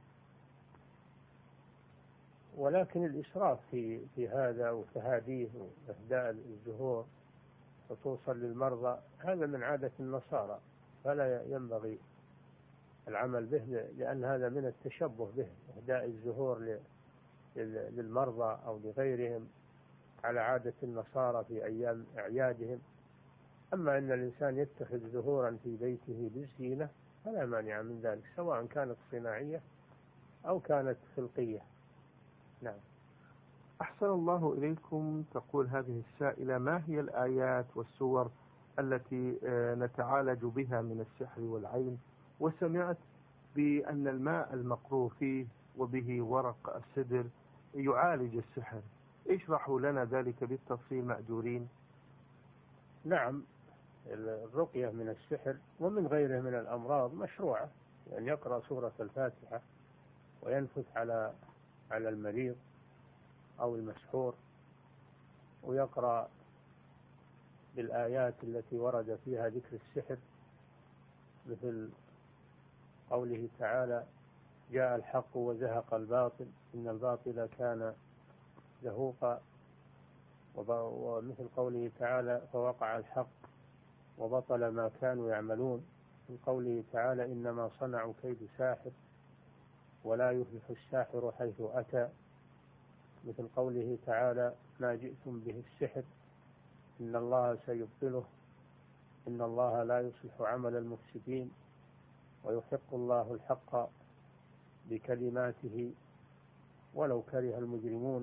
ولكن الإسراف في في هذا وتهاديه وإهداء الزهور خصوصا للمرضى هذا من عادة النصارى، فلا ينبغي العمل به، لأن هذا من التشبه به، إهداء الزهور للمرضى أو لغيرهم على عادة النصارى في أيام أعيادهم. أما أن الإنسان يتخذ زهورا في بيته للزينة فلا مانع من ذلك، سواء كانت صناعية أو كانت خلقية. نعم. أحسن الله إليكم. تقول هذه السائلة ما هي الآيات والسور التي نتعالج بها من السحر والعين، وسمعت بأن الماء المقروء فيه وبه ورق السدر يعالج السحر، اشرحوا لنا ذلك بالتفصيل مأجورين. نعم، الرقية من السحر ومن غيره من الأمراض مشروعة، أن يعني يقرأ سورة الفاتحة وينفث على على المريض أو المسحور، ويقرأ بالآيات التي ورد فيها ذكر السحر، مثل قوله تعالى جاء الحق وزهق الباطل إن الباطل كان زهوقا، ومثل قوله تعالى فوقع الحق وبطل ما كانوا يعملون، من قوله تعالى إنما صنعوا كيد ساحر ولا يفلح الساحر حيث أتى، مثل قوله تعالى ما جئتم به السحر إن الله سيبطله إن الله لا يصلح عمل المفسدين ويحق الله الحق بكلماته ولو كره المجرمون.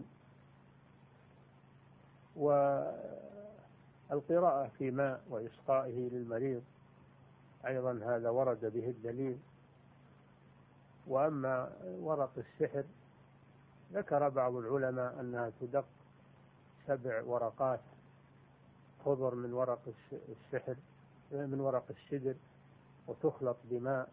والقراءة في ماء وإسقائه للمريض أيضا هذا ورد به الدليل. وأما ورق السحر ذكر بعض العلماء أنها تدق سبع ورقات خضر من ورق السحر من ورق السدر وتخلط بماء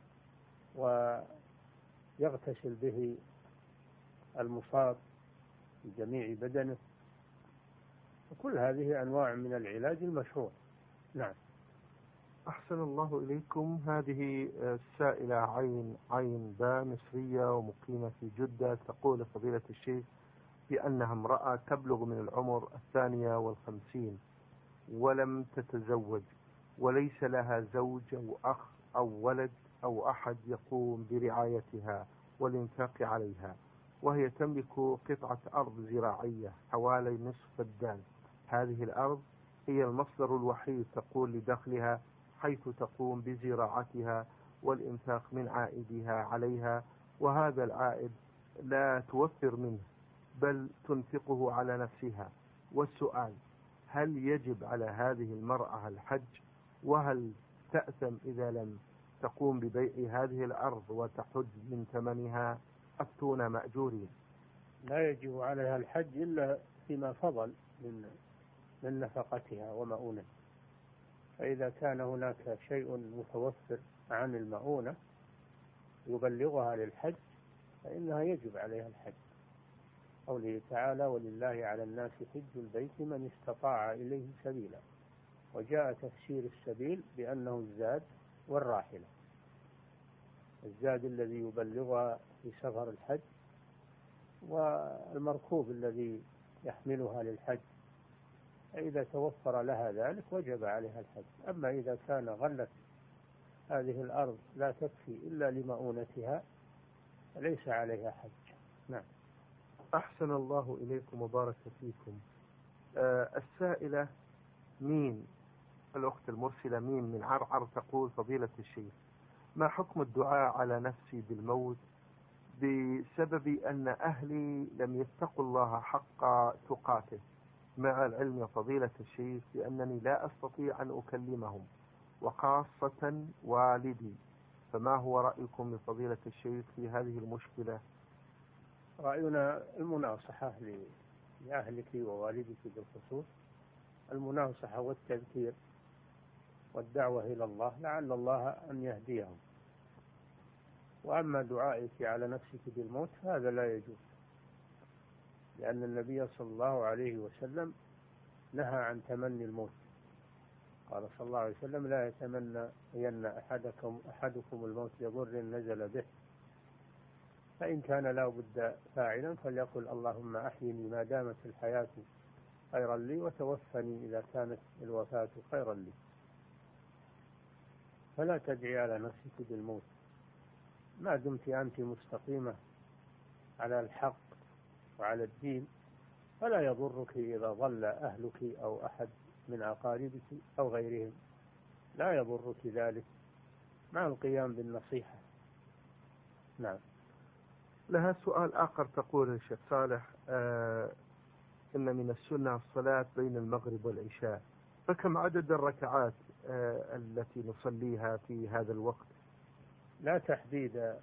ويغتسل به المصاب بجميع بدنه، وكل هذه أنواع من العلاج المشروع. نعم. أحسن الله إليكم. هذه السائلة عين عين باء مصرية ومقيمة في جدة، تقول فضيلة الشيخ بأنها امرأة تبلغ من العمر الثانية والخمسين ولم تتزوج وليس لها زوج أو أخ أو ولد أو أحد يقوم برعايتها والإنفاق عليها، وهي تملك قطعة أرض زراعية حوالي نصف فدان. هذه الأرض هي المصدر الوحيد تقول لدخلها، حيث تقوم بزراعتها والإنفاق من عائدها عليها، وهذا العائد لا توفر منه بل تنفقه على نفسها. والسؤال هل يجب على هذه المرأة الحج؟ وهل تأثم إذا لم تقوم ببيع هذه الأرض وتحج من ثمنها؟ أفتونا مأجورين. لا يجب عليها الحج إلا فيما فضل من من نفقتها ومؤونة، فإذا كان هناك شيء متوفر عن المؤونة يبلغها للحج فإنها يجب عليها الحج. قوله تعالى ولله على الناس حج البيت من استطاع إليه سبيلا، وجاء تفسير السبيل بأنه الزاد والراحلة، الزاد الذي يبلغها في سفر الحج والمركوب الذي يحملها للحج، فإذا توفر لها ذلك وجب عليها الحج. أما إذا كان غلت هذه الأرض لا تكفي إلا لمؤونتها فليس عليها حج. نعم. أحسن الله إليكم وبارك فيكم. آه السائلة مين الأخت المرسلة مين من عرعر تقول فضيلة الشيخ ما حكم الدعاء على نفسي بالموت بسبب أن أهلي لم يتقوا الله حق تقاته، مع العلم يا فضيلة الشيخ بأنني لا أستطيع أن أكلمهم وخاصة والدي، فما هو رأيكم من فضيلة الشيخ في هذه المشكلة؟ رأينا المناصحة لأهلك ووالدك بالخصوص، المناصحة والتذكير والدعوة إلى الله لعل الله أن يهديهم. وأما دعائك على نفسك بالموت هذا لا يجوز، لأن النبي صلى الله عليه وسلم نهى عن تمني الموت، قال صلى الله عليه وسلم لا يتمنى ين أحدكم, أحدكم الموت لضر نزل به، فإن كان لا بد فاعلا فليقل اللهم أحيني ما دامت الحياة خيرا لي وتوفني إذا كانت الوفاة خيرا لي. فلا تدعي على نفسك بالموت ما دمت أنت مستقيمة على الحق وعلى الدين، فلا يضرك إذا ضل أهلك أو أحد من أقاربك أو غيرهم، لا يضرك ذلك مع القيام بالنصيحة. نعم. لها سؤال آخر تقول الشيخ صالح آه إن من السنة الصلاة بين المغرب والعشاء، فكم عدد الركعات آه التي نصليها في هذا الوقت؟ لا تحديد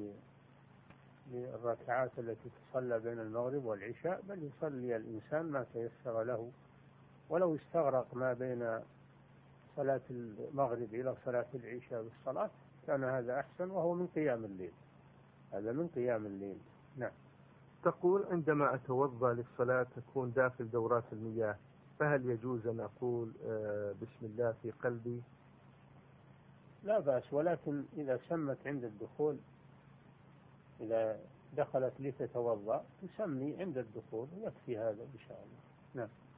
للركعات التي تصلى بين المغرب والعشاء، بل يصلي الإنسان ما تيسر له، ولو استغرق ما بين صلاة المغرب إلى صلاة العشاء بالصلاة كان هذا أحسن، وهو من قيام الليل، هذا من قيام الليل. نعم. تقول عندما أتوضأ للصلاة تكون داخل دورات المياه، فهل يجوز أن أقول آه بسم الله في قلبي؟ لا بأس، ولكن إذا سمت عند الدخول، إذا دخلت لتتوضأ تسمي عند الدخول ويكفي هذا إن شاء الله. نعم.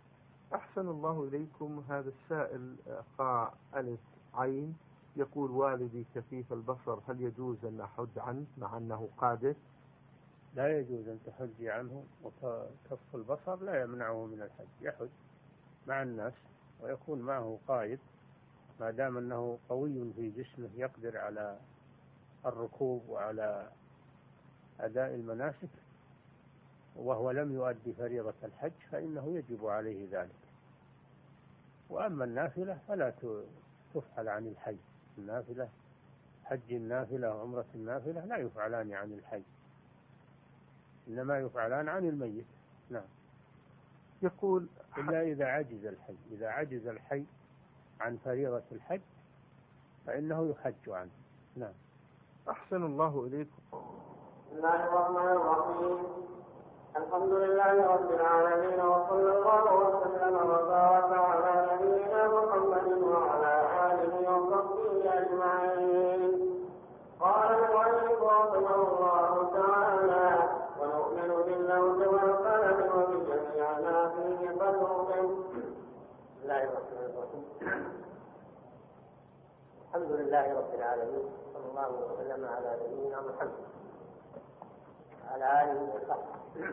أحسن الله إليكم. هذا السائل قاع ألف عين يقول: والدي كفيف البصر، هل يجوز أن أحج عنه مع أنه قادر؟ لا يجوز أن تحجي عنه، وكف البصر لا يمنعه من الحج، يحج مع الناس ويكون معه قائد ما دام أنه قوي في جسمه يقدر على الركوب وعلى أداء المناسك، وهو لم يؤدي فريضة الحج فإنه يجب عليه ذلك. وأما النافلة فلا تفعل عن الحي، النافلة حج النافلة وعمرة النافلة لا يفعلان عن الحي، إنما يفعلان عن الميت. نعم. يقول: إلا إذا عجز الحي، إذا عجز الحي عن فريضة الحج فإنه يحج عنه. نعم. أحسن الله إليكم. بسم الله الرحمن الرحيم. الحمد لله رب العالمين، وصلى الله وسلم وبارك على نبينا محمد وعلى آله وصحبه أجمعين. قال المؤلف رحمه الله تعالى: ونؤمن باللوح والقلم وبجميع ما فيه قدر. بسم الله الرحمن الرحيم. الحمد لله رب العالمين، صلى الله وسلم على نبينا محمد وعلى آله وصحبه.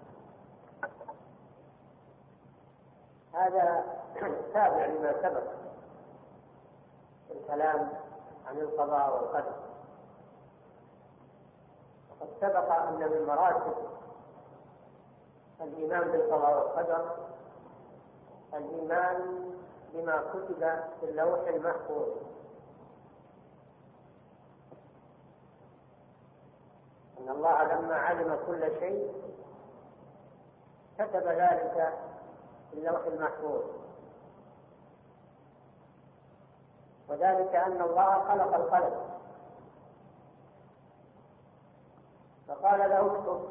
هذا تابع لما سبق الكلام عن القضاء والقدر. وقد سبق أن من مراتب الإيمان بالقضاء والقدر الإيمان بما كتب في اللوح المحفوظ، أن الله لما علم كل شيء كتب ذلك في اللوح المحفوظ، وذلك أن الله خلق القلم فقال له اكتب،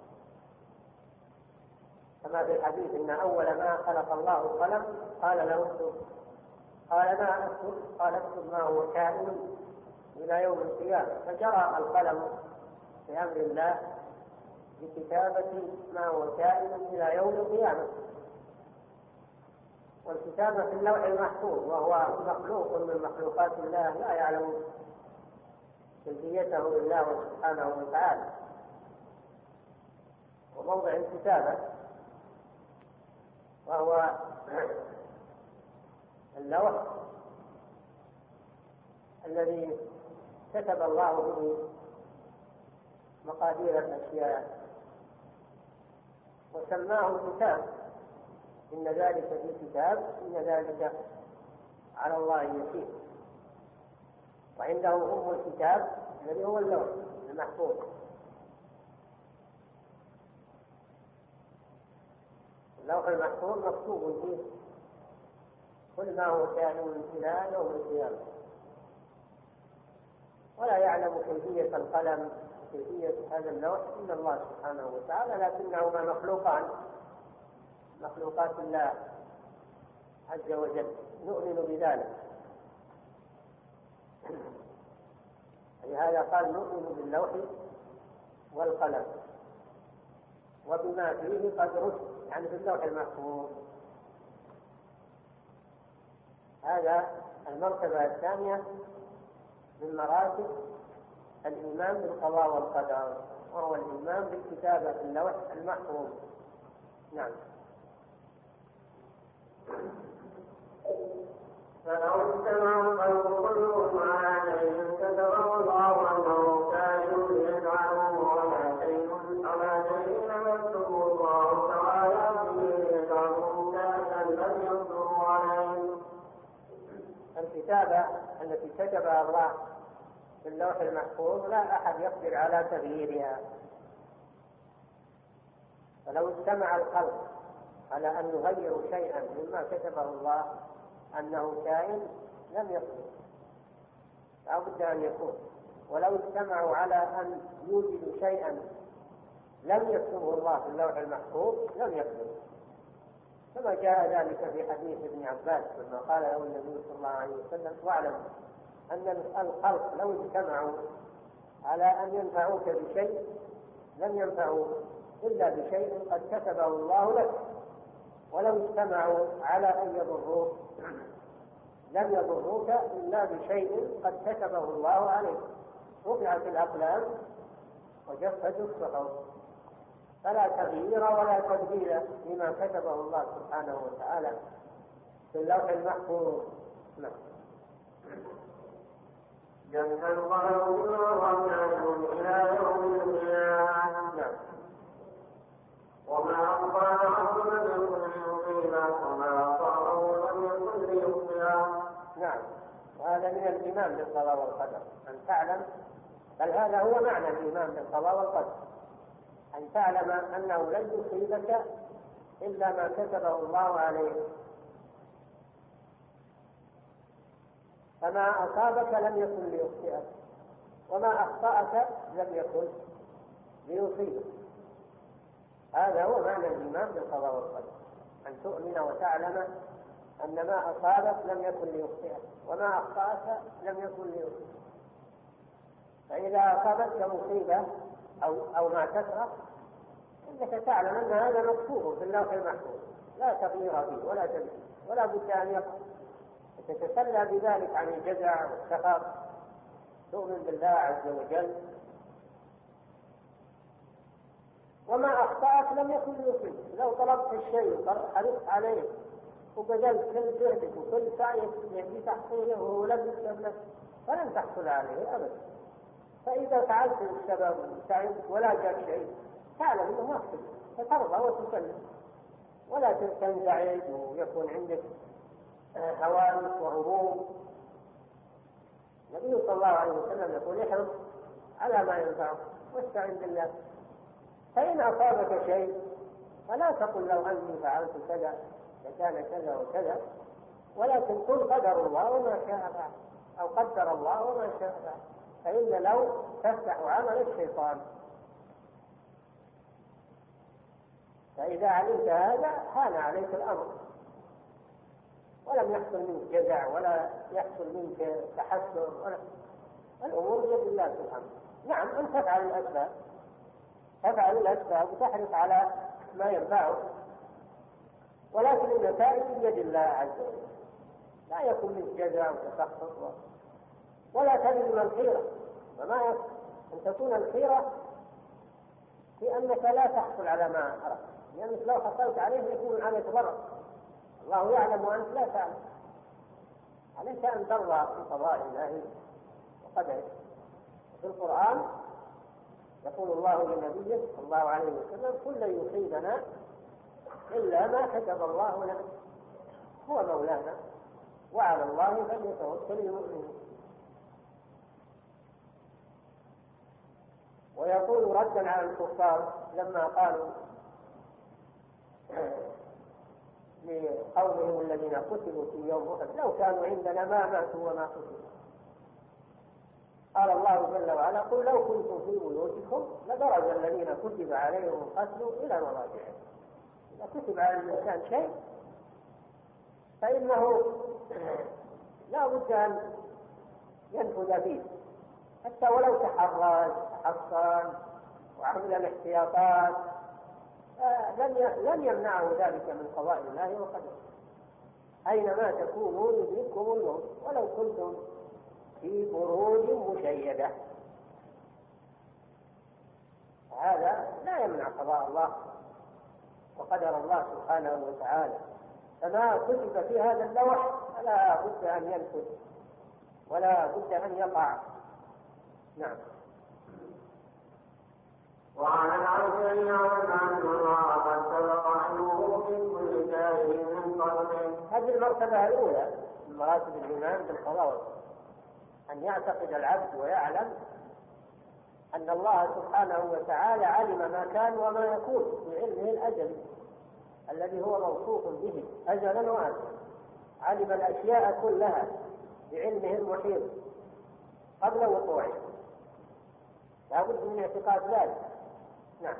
كما في الحديث إن أول ما خلق الله القلم قال له اكتب، قال ما أكتب؟ قال اكتب ما هو كائن إلى يوم القيامة، فجرى القلم بأمر الله بكتابة ما هو كائن إلى يوم القيامة. والكتابة في اللوح المحفوظ وهو مخلوق من مخلوقات الله لا يعلم كيفيته إلا هو سبحانه وتعالى. وموضع الكتابة وهو اللوح الذي كتب الله به مقادير الأشياء وسماه كتاب، إن ذلك في كتاب إن ذلك على الله يسير. وعنده أم الكتاب الذي هو اللوح المحفوظ. اللوح المحفوظ مكتوب فيه كل ما هو كائن إلى يوم القيامة، ولا يعلم كيفية القلم كيفية هذا اللوح إلا الله سبحانه وتعالى، لكنهما مخلوقان مخلوقات الله عز وجل، نؤمن بذلك. لهذا قال نؤمن باللوح والقلم وبما فيه قد رسل، يعني في اللوح المحفوظ. هذا المرتبة الثانية من مراتب الإيمان بالقضاء والقدر، وهو الإيمان بالكتابة في اللوح المحفوظ. نعم. فلو اجتمعوا الخلق كلهم على شيء كتبه الله أنه كائن يجعله ولا شيء على شيء يكتبه الله تعالى به يجعله كائنا لم يقدروا عليه. الكتابة التي كتبها الله في اللوح المحفوظ لا أحد يقدر على تغييرها. فلو اجتمع الخلق على أن يغيروا شيئا مما كتبه الله أنه كائن لم يقدر، لا بد أن يكون. ولو اجتمعوا على أن يوجدوا شيئا لم يكتبه الله في اللوح المحفوظ لم يقدروا، كما جاء ذلك في حديث ابن عباس لما قال له النبي صلى الله عليه وسلم: واعلم أن الخلق لو اجتمعوا على أن ينفعوك بشيء لم ينفعوا إلا بشيء قد كتبه الله لك. ولو اجتمعوا على أن يضروك لم يضروك إلا بشيء قد كتبه الله عليك. رفعت الأقلام وجفت الصحف، فلا تغيير ولا تبديل لما كتبه الله سبحانه وتعالى في اللوح المحفوظ. نعم. جمع القلم والرحمن إلى يوم القيامة. نعم. وما أخبر عنه لم يكن ليصيبه وما أصابه لم يكن ليخطئه. نعم. وهذا من الإيمان بالقضاء والقدر، أن تعلم، بل هذا هو معنى الإيمان بالقضاء والقدر، أن تعلم أنه لن يصيبك إلا ما كتبه الله عليك، فما أصابك لم يكن ليخطئك، وما أخطأك لم يكن ليصيبك. هذا هو معنى الإيمان بالقضاء والقدر، أن تؤمن وتعلم أن ما أصابك لم يكن ليخطئك، وما أخطأك لم يكن ليصيبك. فإذا أصابتك مصيبة أو أو ما تكره، إنك تعلم أن هذا مكتوب في اللوح المحفوظ، لا تغيير فيه ولا تبديل ولا بد أن يقع، تتسلى بذلك عن الجزع والسخط، تؤمن بالله عز وجل. وما أخطأك لم يكن ليصيبك. لو طلبت الشيء حرصت عليه وبذلت كل جهدك وكل سعيك لتحصيله ولم يكتب لك فلن تحصل عليه أبدا. فإذا فعلت السبب وسعيت ولا جاء شيء تعلم أنه ما كتب، فترضى وتسلم ولا تنزعج ويكون عندك هوانس وهموم. النبي صلى الله عليه وسلم يقول احرص على ما ينفعك واستعن بالله. فإن أصابك شيء فلا تقل لو أني فعلت كذا لكان كذا وكذا، ولكن قل قدر الله وما شاء فعل، أو قدر الله وما شاء فعل، فإن لو تفتح عمل الشيطان. فإذا علمت هذا هان عليك الأمر، ولم يحصل منك جزع ولا يحصل منك تحسر، ولا الأمور بيد الله سبحانه. نعم، أن تفعل الأسباب تفعل الأسباب وتحرص على ما ينفعك، ولكن النتائج بيد الله عز وجل. لا يكون منك جزع وتسخط ولا تجد من الخيرة. وما يكون أن تكون الخيرة في أنك لا تحصل على ما أردت، لأنك لو حصلت عليه يكون عليك ضرر. الله يعلم وأنت لا تعلم. عليك أن ترضى بقضاء الله وقدره. في القرآن يقول الله لنبيه صلى الله عليه وسلم كل يصيبنا إلا ما كتب الله لنا، هو مولانا وعلى الله فليتوكل المؤمنون. ويقول ردا على الكفار لما قالوا لقومهم الذين قتلوا في يوم أحد لو كانوا عندنا ما ماتوا وما قتلوا، قال الله جل وعلا قل لو كنتم في بيوتكم لبرز الذين كتب عليهم القتل إلى مضاجعهم. إذا كتب على الإنسان شيء فإنه لا بد أن ينفذ فيه، حتى ولو تحرز تحصن وعمل الاحتياطات لن يمنعه ذلك من قضاء الله وقدره. أينما تكونوا يدرككم الموت ولو كنتم في بروج مشيدة. هذا لا يمنع قضاء الله وقدر الله سبحانه وتعالى. فما كتب في هذا اللوح فلا بد أن ينفذ ولا بد أن يقع. نعم. وعن العرش أن الله قد سبق علمه من كل جاهل من قبله. هذه المرتبة الأولى من مراتب الإيمان بالقضاء، أن يعتقد العبد ويعلم أن الله سبحانه وتعالى علم ما كان وما يكون بعلمه الأزلي الذي هو موصوف به أزلا وأبدا. علم الأشياء كلها بعلمه المحيط قبل وقوعها، لا بد من اعتقاد ذلك. نعم.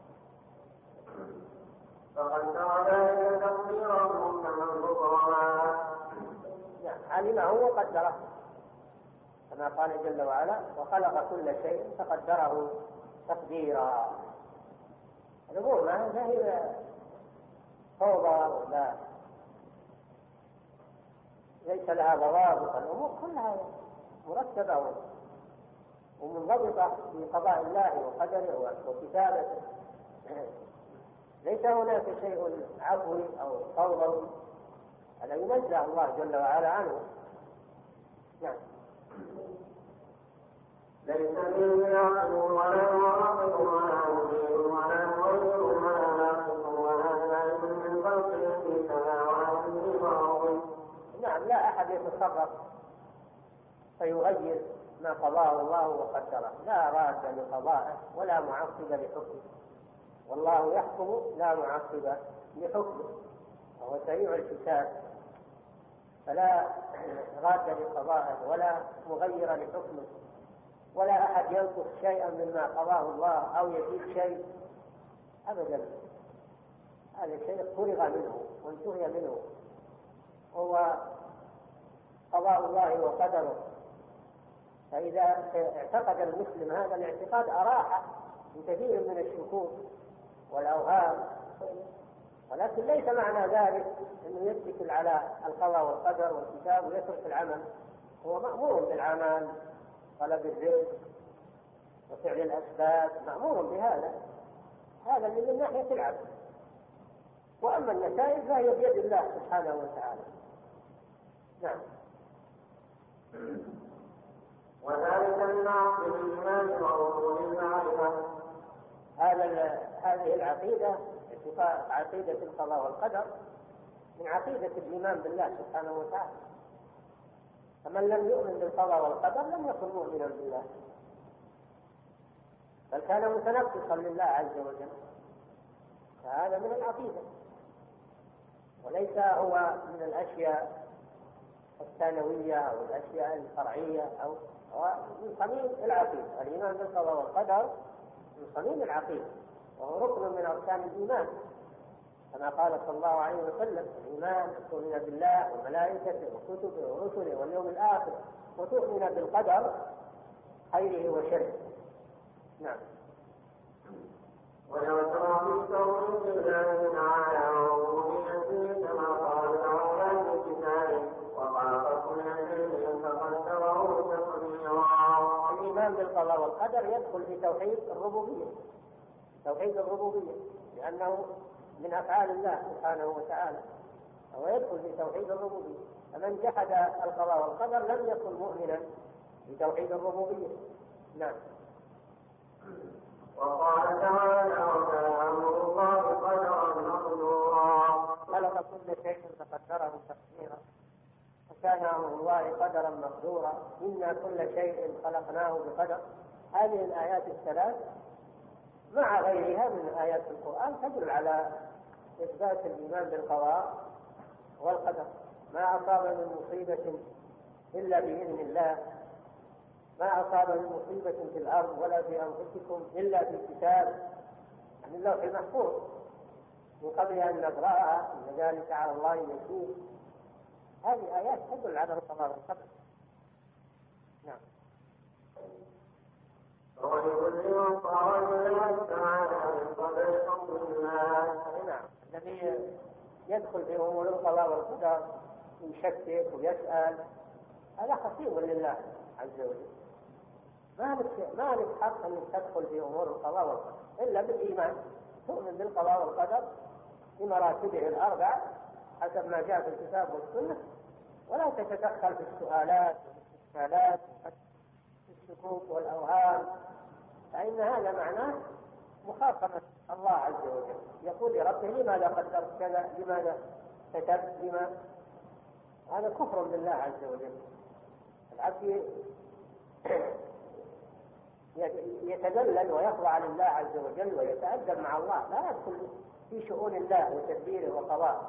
فقد ترى ذلك تقديره كمن ذكرها. نعم، علمه وقدره كما قال جل وعلا وخلق كل شيء فقدره تقديرا. الأمور ما هي فوضى ولا ليس لها ضوابط. الأمور كلها مرتبة ومنضبطة في قضاء الله وقدره وكتابته، ليس هناك شيء عفوي أو فوضوي، هذا ينزه الله جل وعلا عنه. نعم. ليس به عقل ولا واقف ولا مدير ولا مغير ولا ناقص ولا نائم من خلقه في سماوات وارض. نعم، لا أحد يتصرف فيغير ما قضاه الله وقدره، لا راد لقضائه ولا معقب لحكمه، والله يحكم لا معقب لحكمه، وهو سريع الحساب، فلا راد لقضائه ولا مغير لحكمه، ولا أحد ينقص شيئا مما قضاه الله أو يزيد شيء أبدا. هذا شيء فرغ منه وانتهي منه، هو قضاء الله وقدره. فإذا اعتقد المسلم هذا الاعتقاد أراح من كثير من الشكوك والأوهام، ولكن ليس معنى ذلك أنه يتكل على القضاء والقدر والكتاب ويترك العمل. هو مأمور بالعمل، طلب الرزق وفعل الأسباب، مأمور بهذا، هذا من ناحية العبد. وأما النتائج فهي بيد الله سبحانه وتعالى. نعم. وذلك من عقل الإيمان وأصول المعرفة. هذا هذه العقيدة، عقيدة القضاء والقدر، من عقيدة الإيمان بالله سبحانه وتعالى. فمن لم يؤمن بالقضاء والقدر لم يكن مؤمنا بالله، بل كان متنقصا لله عز وجل. فهذا من العقيدة، وليس هو من الأشياء الثانوية أو الأشياء الفرعية، أو من صميم العقيدة. الإيمان بالقضاء والقدر من صميم العقيدة، وهو ركن من أركان الإيمان، كما قال صلى الله عليه وسلم: الإيمان أن تؤمن بالله وملائكته وكتبه ورسله واليوم الآخر وتؤمن بالقدر خيره وشره. نعم. ويعترف بالتوحيد الله تعالى وربوبيته كما قال تعالى في كتابه: وخلق كل شيء فقدره تقديرا. الإيمان بالقضاء والقدر يدخل في توحيد الربوبية، توحيد الربوبية، لأنه من أفعال الله سبحانه وتعالى، هو يدخل في توحيد الربوبية. فمن جحد القضاء والقدر لم يكن مؤمنا بتوحيد الربوبية. نعم. وقال تعالى: وكان أمر الله قدرا مقدورا. خلق كل شيء فقدره تقديرا، وكان أمر الله قدرا مقدورا. إنا كل شيء خلقناه بقدر. هذه الآيات الثلاث مع غيرها من آيات القرآن تدل على إثبات الإيمان بالقضاء والقدر. ما أصاب من مصيبة إلا بإذن الله، ما أصاب من مصيبة في الأرض ولا في أنفسكم إلا في كتاب من اللوح المحفوظ من قبل أن نقرأها، إن ذلك على الله يسير. هذه آيات تدل على القضاء والقدر. نعم. ولكل مقام الله تعالى من قبل حكم الله. نعم. الذي يدخل في أمور القضاء والقدر يشكك ويسأل هذا خصيم لله عز وجل. ما لك ما لك حق أن تدخل في أمور القضاء والقدر إلا بالإيمان، تؤمن بالقضاء والقدر بمراتبه الأربع حسب ما جاء في الكتاب والسنة، ولا تتدخل في السؤالات والاستشكالات الشكوك والأوهام، فإن هذا معناه مخاطبة الله عز وجل. يقول لربه: لماذا قدرت كذا؟ لماذا كتبت؟ لما؟ هذا كفر بالله عز وجل. العبد يتذلل ويخضع لله عز وجل ويتأدب مع الله، لا يدخل في شؤون الله وتدبيره وقضائه.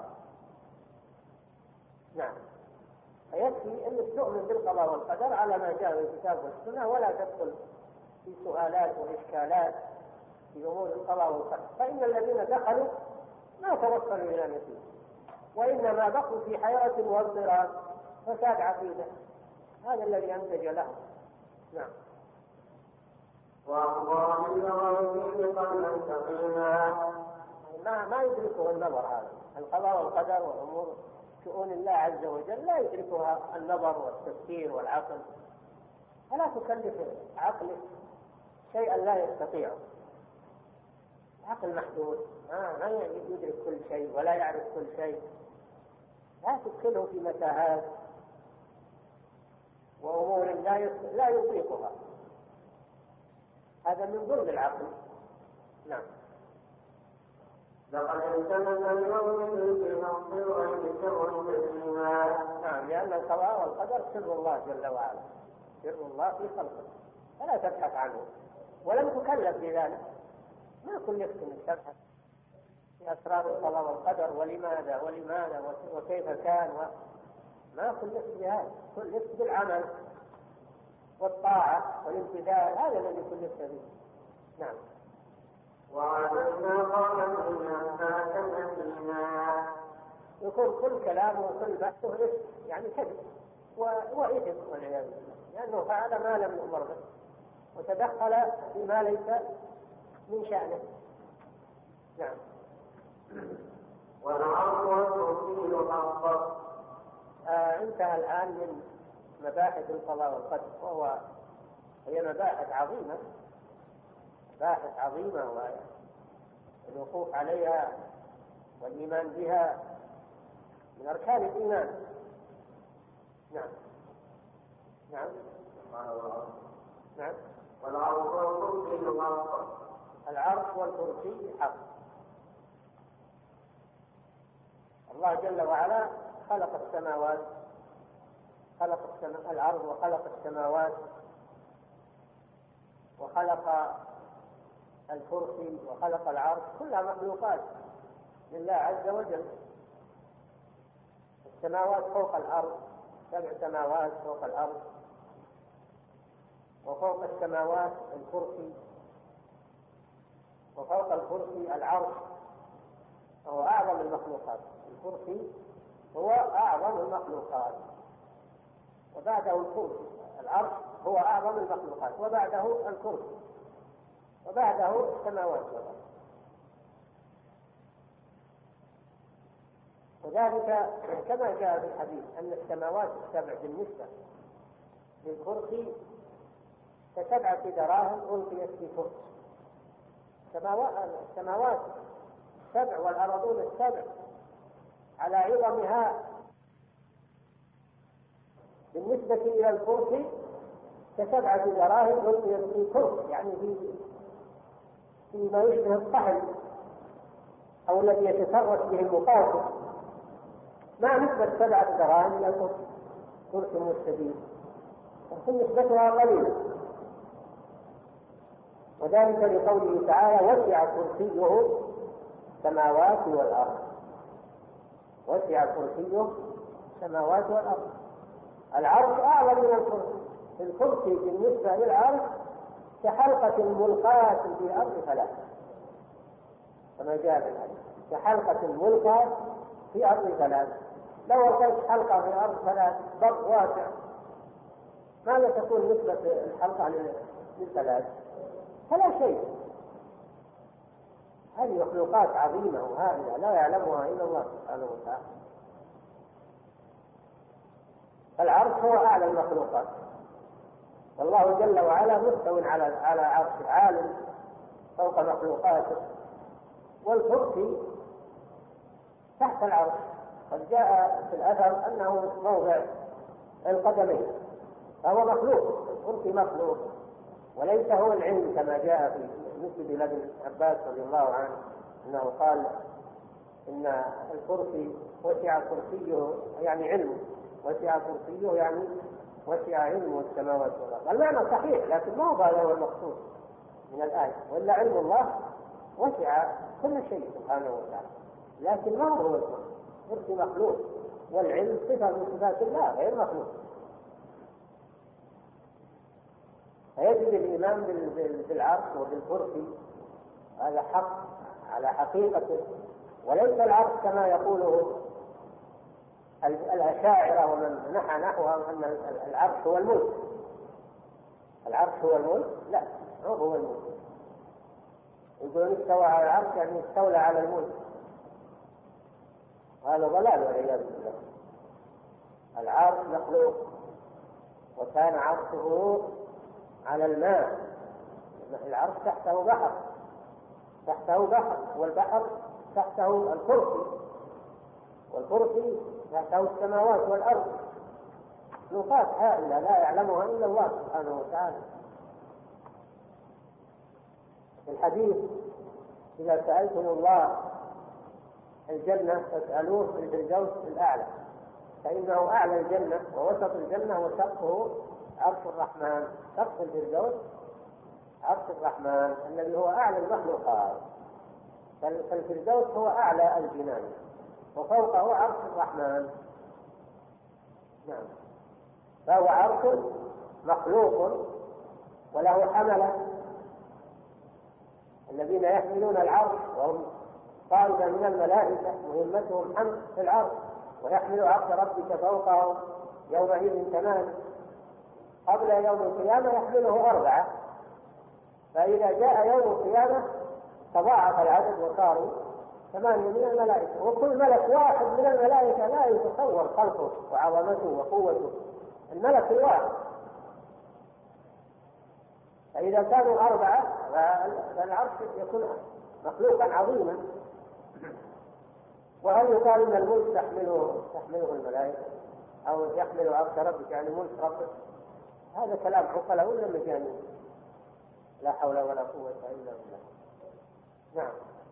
نعم. فيكفي أن تؤمن بالقضاء والقدر على ما جاء في الكتاب والسنة، ولا تدخل في سؤالات وإشكالات في أمور القضاء والقدر. فإن الذين دخلوا ما توصلوا إلى نتيجة، وإنما بقوا في حيرة واضطراب فساد عقيدة. هذا الذي أنتج له. نعم. وأخبر بالغيب قبل سقيما. ما ما يدركه النظر هذا، القضاء والقدر وأمور شؤون الله عز وجل لا يدركها النظر والتفكير والعقل، فلا تكلف عقلك شيئا لا يستطيعه. عقل محدود ما يدرك كل شيء ولا يعرف كل شيء، لا تدخله في متاهات وأمور لا يطيقها، هذا من ظلم العقل. نعم. لقد انتمس اليوم في نصر غير سر كثيرا. نعم، لأن القضاء والقدر سر الله جل وعلا، سر الله في خلقه، فلا تبحث عنه ولم تكلف بذلك. ما كل يفتن تبحث في أسرار القضاء والقدر ولماذا ولماذا وكيف كان و... ما كل يفتن بهذا، كل يفتن بالعمل والطاعة والامتثال، هذا الذي كل يفتن به. نعم. وعددنا قولا إنها كثيرا. يكون كل كلامه وكل بحثه إثم، يعني كذب وإثم والعياذ بالله، لأنه فعل ما لم يؤمر به وتدخل فيما ليس من شأنه. نعم. والعرض والتوكيل حقا. آه انتهى الآن من مباحث القضاء والقدر، وهو هي مباحث عظيمة، مباحث عظيمة والوقوف عليها والإيمان بها من أركان الإيمان. نعم. نعم. نعم. والعرض والكرسي حق. العرض والكرسي حق. الله جل وعلا خلق السماوات، خلق السماء الأرض وخلق السماوات وخلق الكرسي وخلق العرش، كلها مخلوقات لله عز وجل. السماوات فوق الأرض، سبع سماوات فوق الأرض، وفوق السماوات الكرسي، وفوق الكرسي العرش وهو أعظم المخلوقات. الكرسي هو أعظم المخلوقات، وبعده الكرسي. العرش هو أعظم المخلوقات، وبعده الكرسي، وبعده السماوات والأرض. وذلك كما جاء في الحديث أن السماوات السبع بالنسبة للكرسي كسبعة دراهم ألقيت في كرسي. السماوات السبع والأرضون السبع على عظمها بالنسبة إلى الكرسي كسبعة دراهم ألقيت في كرسي، يعني في فيما يشبه الطحن أو الذي يتسرس به المقاتل، ما نسبة سبعة دراهم إلى الكرسي، كرسي مستدير، لكن نسبتها قليلة. وذلك لقوله تعالى وسع كرسيه السماوات والأرض. وسع كرسيه السماوات والأرض. العرش أعظم من الكرسي. الكرسي بالنسبة للعرش كحلقة ملقاة في الأرض فلا، كما جاء في الحديث كحلقة ملقاة في أرض ثلاث. لو ألقيت حلقة في أرض ثلاث بر واسع، ماذا تكون نسبة الحلقة للثلاث؟ فلا شيء. هذه مخلوقات عظيمة وهائلة لا يعلمها إلا الله سبحانه وتعالى. العرش هو أعلى المخلوقات، والله جل وعلا مستوٍ على على عرش عالٍ فوق مخلوقاته. والكرسي تحت العرش، قد جاء في الأثر أنه موضع القدمين، فهو مخلوق. الكرسي مخلوق وليس هو العلم كما جاء في نسبة إلى ابن عباس رضي الله عنه أنه قال إن الكرسي وسع كرسيه يعني علمه، وسع كرسيه يعني وسع علمه السماوات والأرض. المعنى صحيح، لكن ما هو هذا هو المقصود من الآية، وإلا علم الله وسع كل شيء سبحانه وتعالى، لكن ما هو الكرسي. الكرسي مخلوق، والعلم صفة من صفات الله غير مخلوق. فيجب الإيمان بالعرش وبالكرسي، هذا حق على حقيقته، وليس العرش كما يقوله الأشاعرة ومن نحى نحوها أن العرش هو الملك. العرش هو الملك؟ لا، هو هو الملك. يقولون استوى على العرش يعني استولى على الملك. هذا ضلال والعياذ بالله. العرش مخلوق، وكان عرشه على الماء، العرش تحته بحر، تحته بحر، والبحر تحته الكرسي، والكرسي تحته السماوات والأرض، مخلوقات هائلة لا يعلمها إلا الله سبحانه وتعالى. في الحديث: إذا سألتم الله الجنة فاسألوه في الفردوس الأعلى، فإنه أعلى الجنة ووسط الجنة وسقفه عرش الرحمن. سقف الفردوس عرش الرحمن الذي هو أعلى المخلوقات، فالفردوس هو أعلى الجنان، وفوقه عرش الرحمن. نعم، فهو عرش مخلوق وله حملة الذين يحملون العرش، وهم طائفة من الملائكة مهمتهم حمل في العرش، ويحمل عرش ربك فوقهم يومئذ ثمان، قبل يوم القيامة يحمله أربعة، فإذا جاء يوم القيامة تضاعف العدد وصاروا ثمانية من الملائكة، وكل ملك واحد من الملائكة لا يتصور خلقه وعظمته وقوته، الملك الواحد. فإذا كانوا أربعة فالعرش يكون مخلوقا عظيما. وهل يقال ان الملك تحمله تحمله الملائكه او يحمل عرش ربك يعني ملك ربك؟ هذا كلام عقلاء ولا مجانين؟ لا حول ولا قوه الا بالله. نعم.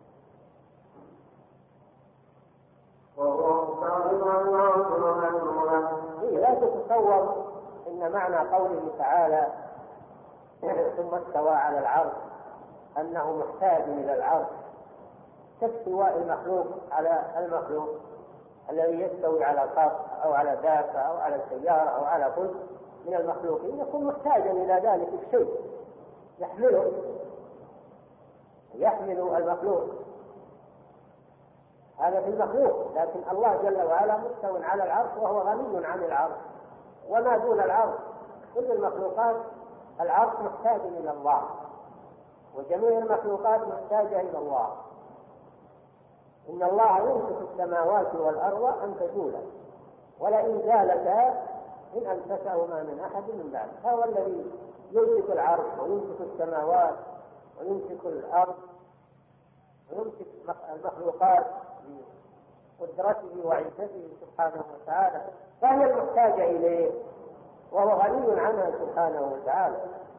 لا تتصور ان معنى قوله تعالى ثم استوى على العرش انه محتاج الى العرش كاستواء المخلوق على المخلوق الذي يستوي على خط أو على دابة أو على سيارة أو على كل من المخلوقين، يكون محتاجا إلى ذلك الشيء يحمله يحمل المخلوق. هذا في المخلوق، لكن الله جل وعلا مستو على العرش وهو غني عن العرش وما دون العرش. كل المخلوقات العرش محتاج إلى الله، وجميع المخلوقات محتاجة إلى الله. إن الله يمسك السماوات والأرض أن تزولا ولئن زالتا إن أمسكهما من أحد من بعد. هو الذي يمسك العرش ويمسك السماوات ويمسك الأرض ويمسك المخلوقات بقدرته وعزته سبحانه وتعالى، فهي المحتاجة إليه وهو غني عنها سبحانه وتعالى.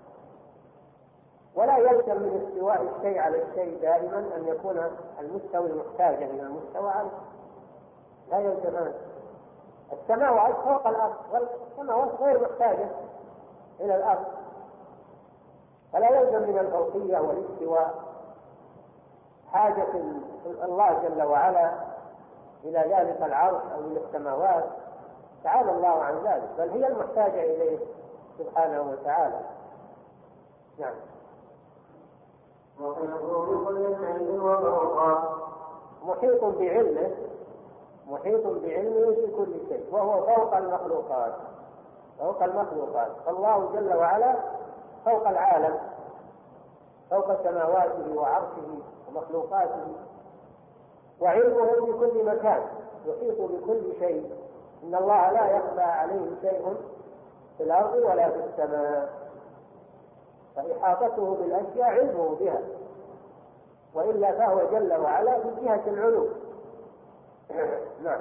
ولا يلزم من استواء الشيء على الشيء دائما أن يكون المستوي محتاجا إلى المستوى عنه، لا يلزمان. السماوات فوق الأرض والسماوات غير محتاجة إلى الأرض، فلا يلزم من الفوقية والاستواء حاجة الله جل وعلا إلى ذلك العرش أو إلى السماوات، تعالى الله عن ذلك، بل هي المحتاجة إليه سبحانه وتعالى. نعم. محيط بعلمه محيط بعلمه في كل شيء، وهو فوق المخلوقات فوق المخلوقات فالله جل وعلا فوق العالم، فوق سماواته وعرشه ومخلوقاته، وعلمه في كل مكان يحيط بكل شيء. إن الله لا يخفى عليه شيء في الأرض ولا في السماء، فإحاطته بالأشياء علمه بها، وإلا فهو جل وعلا في جهة العلو. نعم.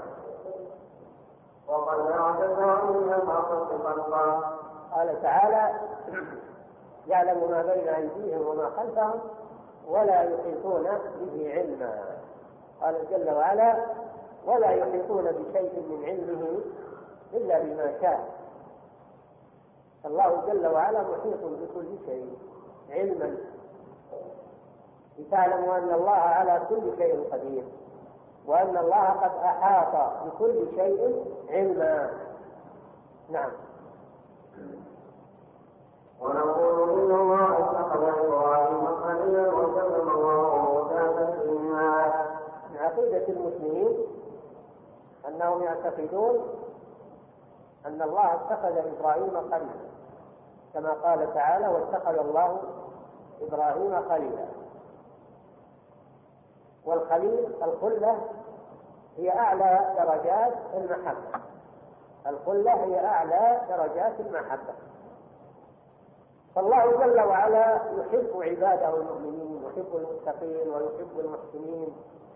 قال تعالى: يعلم ما بين أيديهم وما خلفهم ولا يحيطون به علما. قال جل وعلا: ولا يحيطون بشيء من علمه إلا بما شاء. الله جل وعلا محيط بكل شيء علما، لتعلموا أن الله على كل شيء قدير، وأن الله قد أحاط بكل شيء علما. نعم. ونقول إن الله اتخذ إبراهيم خليلا وكلم الله موسى تكليما. من عقيدة المسلمين أنهم يعتقدون أن الله اتخذ إبراهيم خليلا، كما قال تعالى: واتخذ الله إبراهيم خليلا. والخليل الخلة هي أعلى درجات المحبة، الخلة هي أعلى درجات المحبة. فالله جل وعلا يحب عباده المؤمنين، يحب المتقين ويحب المحسنين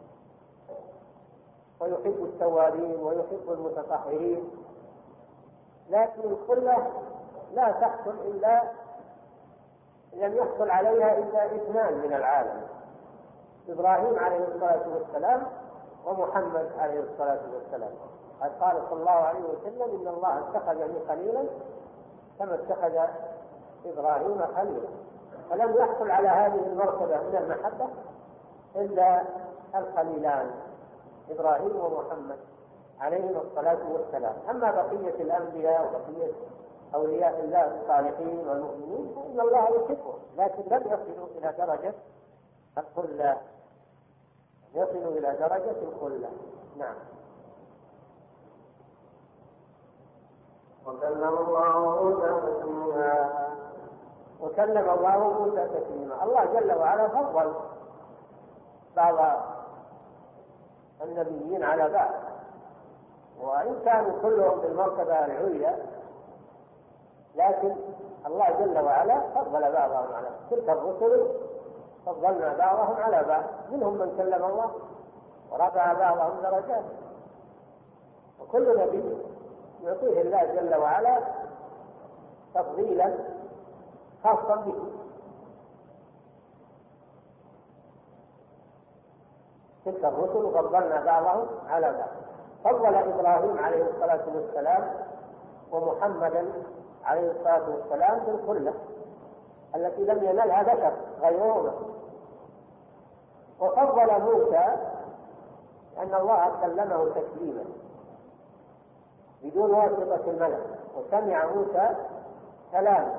ويحب التوابين ويحب المتطهرين، لكن الخلة لا تحصل إلا لم يحصل عليها إلا اثنان من العالم، إبراهيم عليه الصلاة والسلام ومحمد عليه الصلاة والسلام. قد قال صلى الله عليه وسلم: إن الله اتخذني خليلا كما اتخذ إبراهيم خليلا. فلم يحصل على هذه المرتبة من المحبة إلا الخليلان إبراهيم ومحمد عليهم الصلاة والسلام. أما بقية الأنبياء وبقية أولياء الله الصالحين والمؤمنين فإن الله يحبهم، لكن لم يصلوا إلى درجة الخلة، يصلوا إلى درجة الخلة. نعم. وكلم الله موسى تكليما وكلم الله موسى تكليما. الله جل وعلا فضل بعض النبيين على بعض، وإن كانوا كلهم بالمرتبة العليا، لكن الله جل وعلا فضل بعضهم على تلك الرسل، فضلنا بعضهم على بعض، منهم من كلم الله ورفع بعضهم درجات، وكل نبي يعطيه الله جل وعلا تفضيلا خاصا به. تلك الرسل فضلنا بعضهم على بعض. فضل إبراهيم عليه الصلاة والسلام ومحمدا عليه الصلاة والسلام بالخلة التي لم ينلها بشر غيرهما. وفضل موسى أن الله كلمه تكليما بدون واسطة الملك، وسمع موسى كلامه،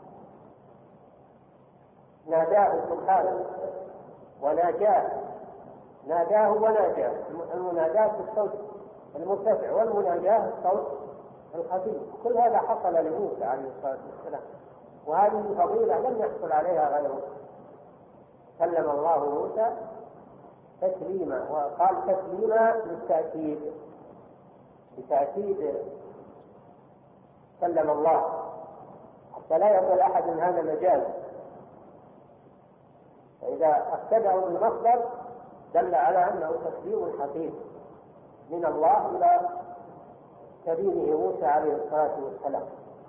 ناداه سبحانه وناجاه، ناداه وناجاه، المناداة بالصوت المرتفع والمناجاة بالصوت الخفيف. كل هذا حصل لموسى عليه الصلاة والسلام، وهذه فضيلة لم يحصل عليها غيره. كلم الله موسى تكليما، وقال تكليما للتأكيد، بتأكيد كلم الله، حتى لا يقول أحد إن هذا مجاز. فإذا اقتدأوا بالمصدر دل على أنه تكليم حقيقي من الله إلى كريمه موسى عليه الصلاة والسلام.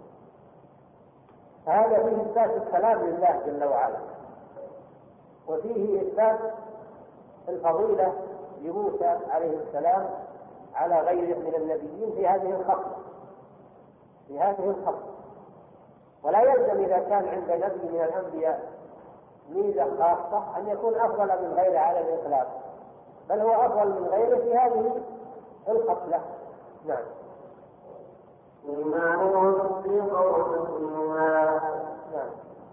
فهذا فيه إثبات الكلام لله جل وعلا، وفيه إثبات الفضيلة لموسى عليه السلام على غيره من النبيين في هذه الخطة في هذه الخطة ولا يلزم إذا كان عند نبي من الأنبياء ميزة خاصة أن يكون أفضل من غيره على الإطلاق، بل هو أفضل من غيره في هذه الخصلة. نعم. إيمانه تصديقا وتسليما. نعم.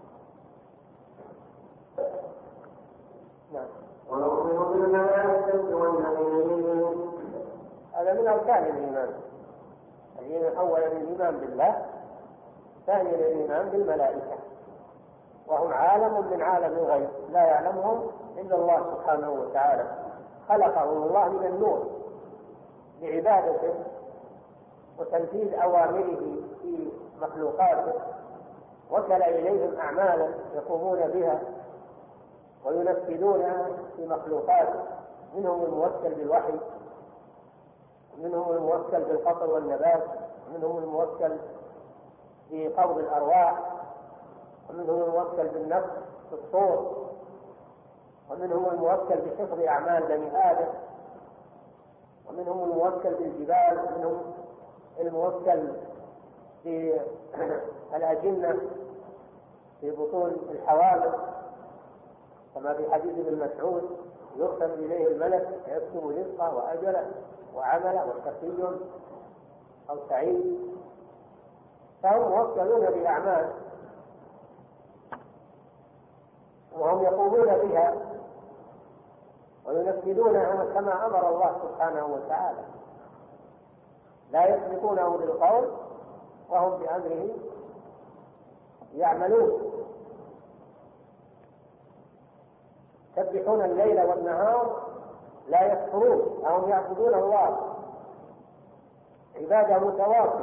نعم. ونؤمن بالملائكة والنبيين. هذا من أركان الإيمان. الإيمان أولا الإيمان بالله، ثانيا الإيمان بالملائكة، وهم عالم من عالم الغيب لا يعلمهم إلا الله سبحانه وتعالى. خلقهم الله من النور لعبادته وتنفيذ أوامره في مخلوقاته، وكل إليهم أعمالا يقومون بها وينفذونها في مخلوقاته، منهم الموكل بالوحي، منهم الموكل بالقطر والنبات، منهم الموكل بقبض الأرواح، ومنهم الموكل بالنفس بالصور، ومنهم الموكل بحفظ أعمال بني آدم، ومنهم الموكل بالجبال، ومنهم الموكل بالأجنة في بطون الحوامل، كما في حديث ابن مسعود: يرسل إليه الملك فيكتب رزقه وأجله وعمله وشقي أو سعيد. فهم موكلون بأعمال وهم يقومون بها وينفذونها كما أمر الله سبحانه وتعالى، لا يسبقونه بالقول وهم بأمره يعملون. يسبحون الليل والنهار لا يكفرون، هم يعبدون الله عبادة متواصلة.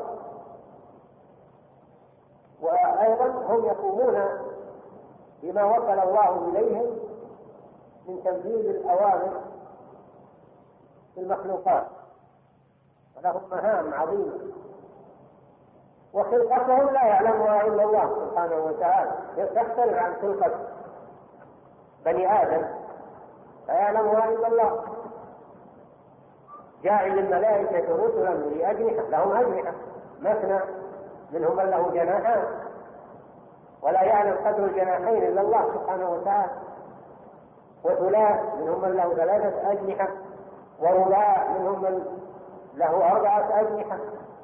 وأيضا هم يقومون بما وصل الله إليهم من تنفيذ الأوامر في المخلوقات، ولهم مهام عظيمة، وخلقتهم لا يعلمها إلا الله سبحانه وتعالى، تختلف عن خلقة بني آدم لا يعلمها إلا الله. جاعل الملائكة رسلا لأجنحة، لهم أجنحة مثنى، منهم من له جناحان، ولا يعلم قدر الجناحين إلا الله سبحانه وتعالى. وثلاث، منهم من له ثلاثة أجنحة، ورباع، منهم من له أربعة أجنحة،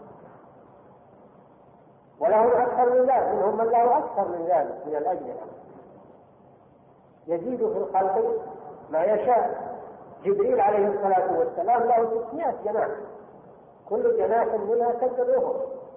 وله أكثر من ذلك، منهم من له أكثر من ذلك من الأجنحة. يزيد في الخلق ما يشاء. جبريل عليه الصلاة والسلام له ستمائة جناح، كل جناح منها كالذبوب،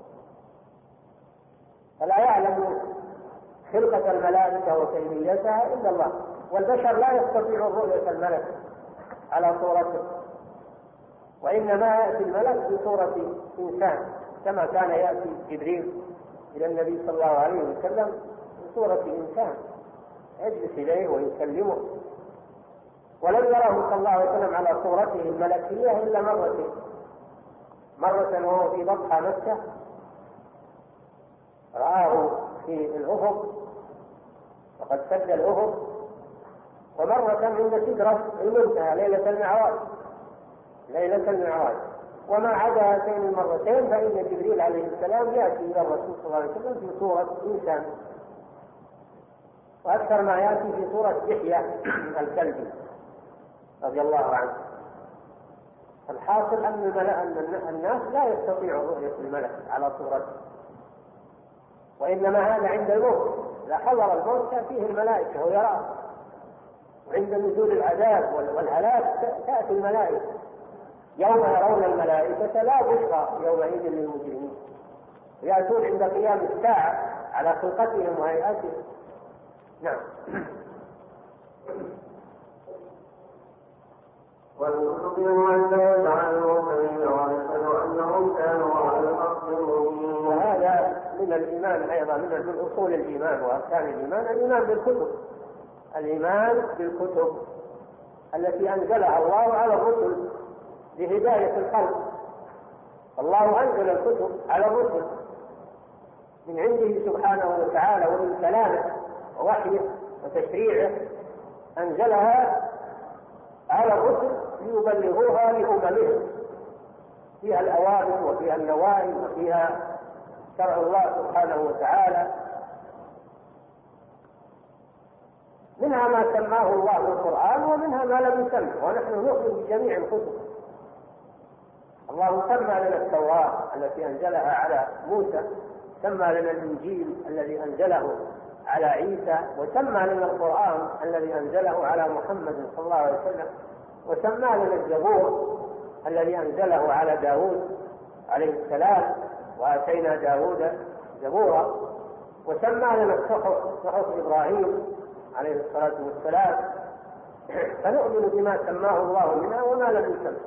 فلا يعلم خلقة الملائكة وكيفيتها إلا الله. والبشر لا يستطيع رؤية الملك على صورته، وإنما يأتي الملك بصورة إنسان، كما كان يأتي جبريل إلى النبي صلى الله عليه وسلم بصورة إنسان يجلس إليه ويكلمه. ولم يره صلى الله عليه وسلم على صورته الملكية إلا مرتين، مرة وهو في بطحة مكة رآه في الأفق وقد سد الأفق، ومرة عند سدرة المنتهى ليلة المعراج ليلة المعراج. وما عدا هاتين المرتين فإن جبريل عليه السلام يأتي إلى الرسول صلى الله عليه وسلم في صورة إنسان، وأكثر ما يأتي في صورة دحية الكلبي رضي الله عنه. الحاصل أن الناس لا يستطيع رؤية الملك على صورته، وإنما هذا عند الموت، إذا حضر الموت تأتيه الملائكة ويراه، وعند نزول العذاب والهلاك تأتي الملائكة. يوم يرون الملائكة لا بشرى يومئذ للمجرمين، يأتون عند قيام الساعة على خلقتهم وهيئتهم. نعم. ونخبرهم أن يجعلوا سبيلا ونشهد أنهم كانوا على الحق المبين. وهذا من الإيمان أيضا، من أصول الإيمان وأركان الإيمان الإيمان بالكتب، الإيمان بالكتب التي أنزلها الله على الرسل لهداية الخلق. الله أنزل الكتب على الرسل من عنده سبحانه وتعالى ومن كلامه ووحيه وتشريعه، أنزلها على الرسل ليبلغوها لأممهم، فيها الأوامر وفيها النواهي وفيها شرع الله سبحانه وتعالى، منها ما سماه الله بالقرآن ومنها ما لم يسمه، ونحن نؤمن بجميع الكتب. الله سمى لنا التوراة التي أنزلها على موسى، سمى لنا الإنجيل الذي أنزله على عيسى، وسمى لنا القرآن الذي أنزله على محمد صلى الله عليه وسلم، وسمى لنا الزبور الذي أنزله على داود عليه السلام، وآتينا داود زبورا، وسمى لنا الصحف صحف إبراهيم عليه الصلاة والسلام. فنؤمن بما سماه الله منها وما لم يسمه،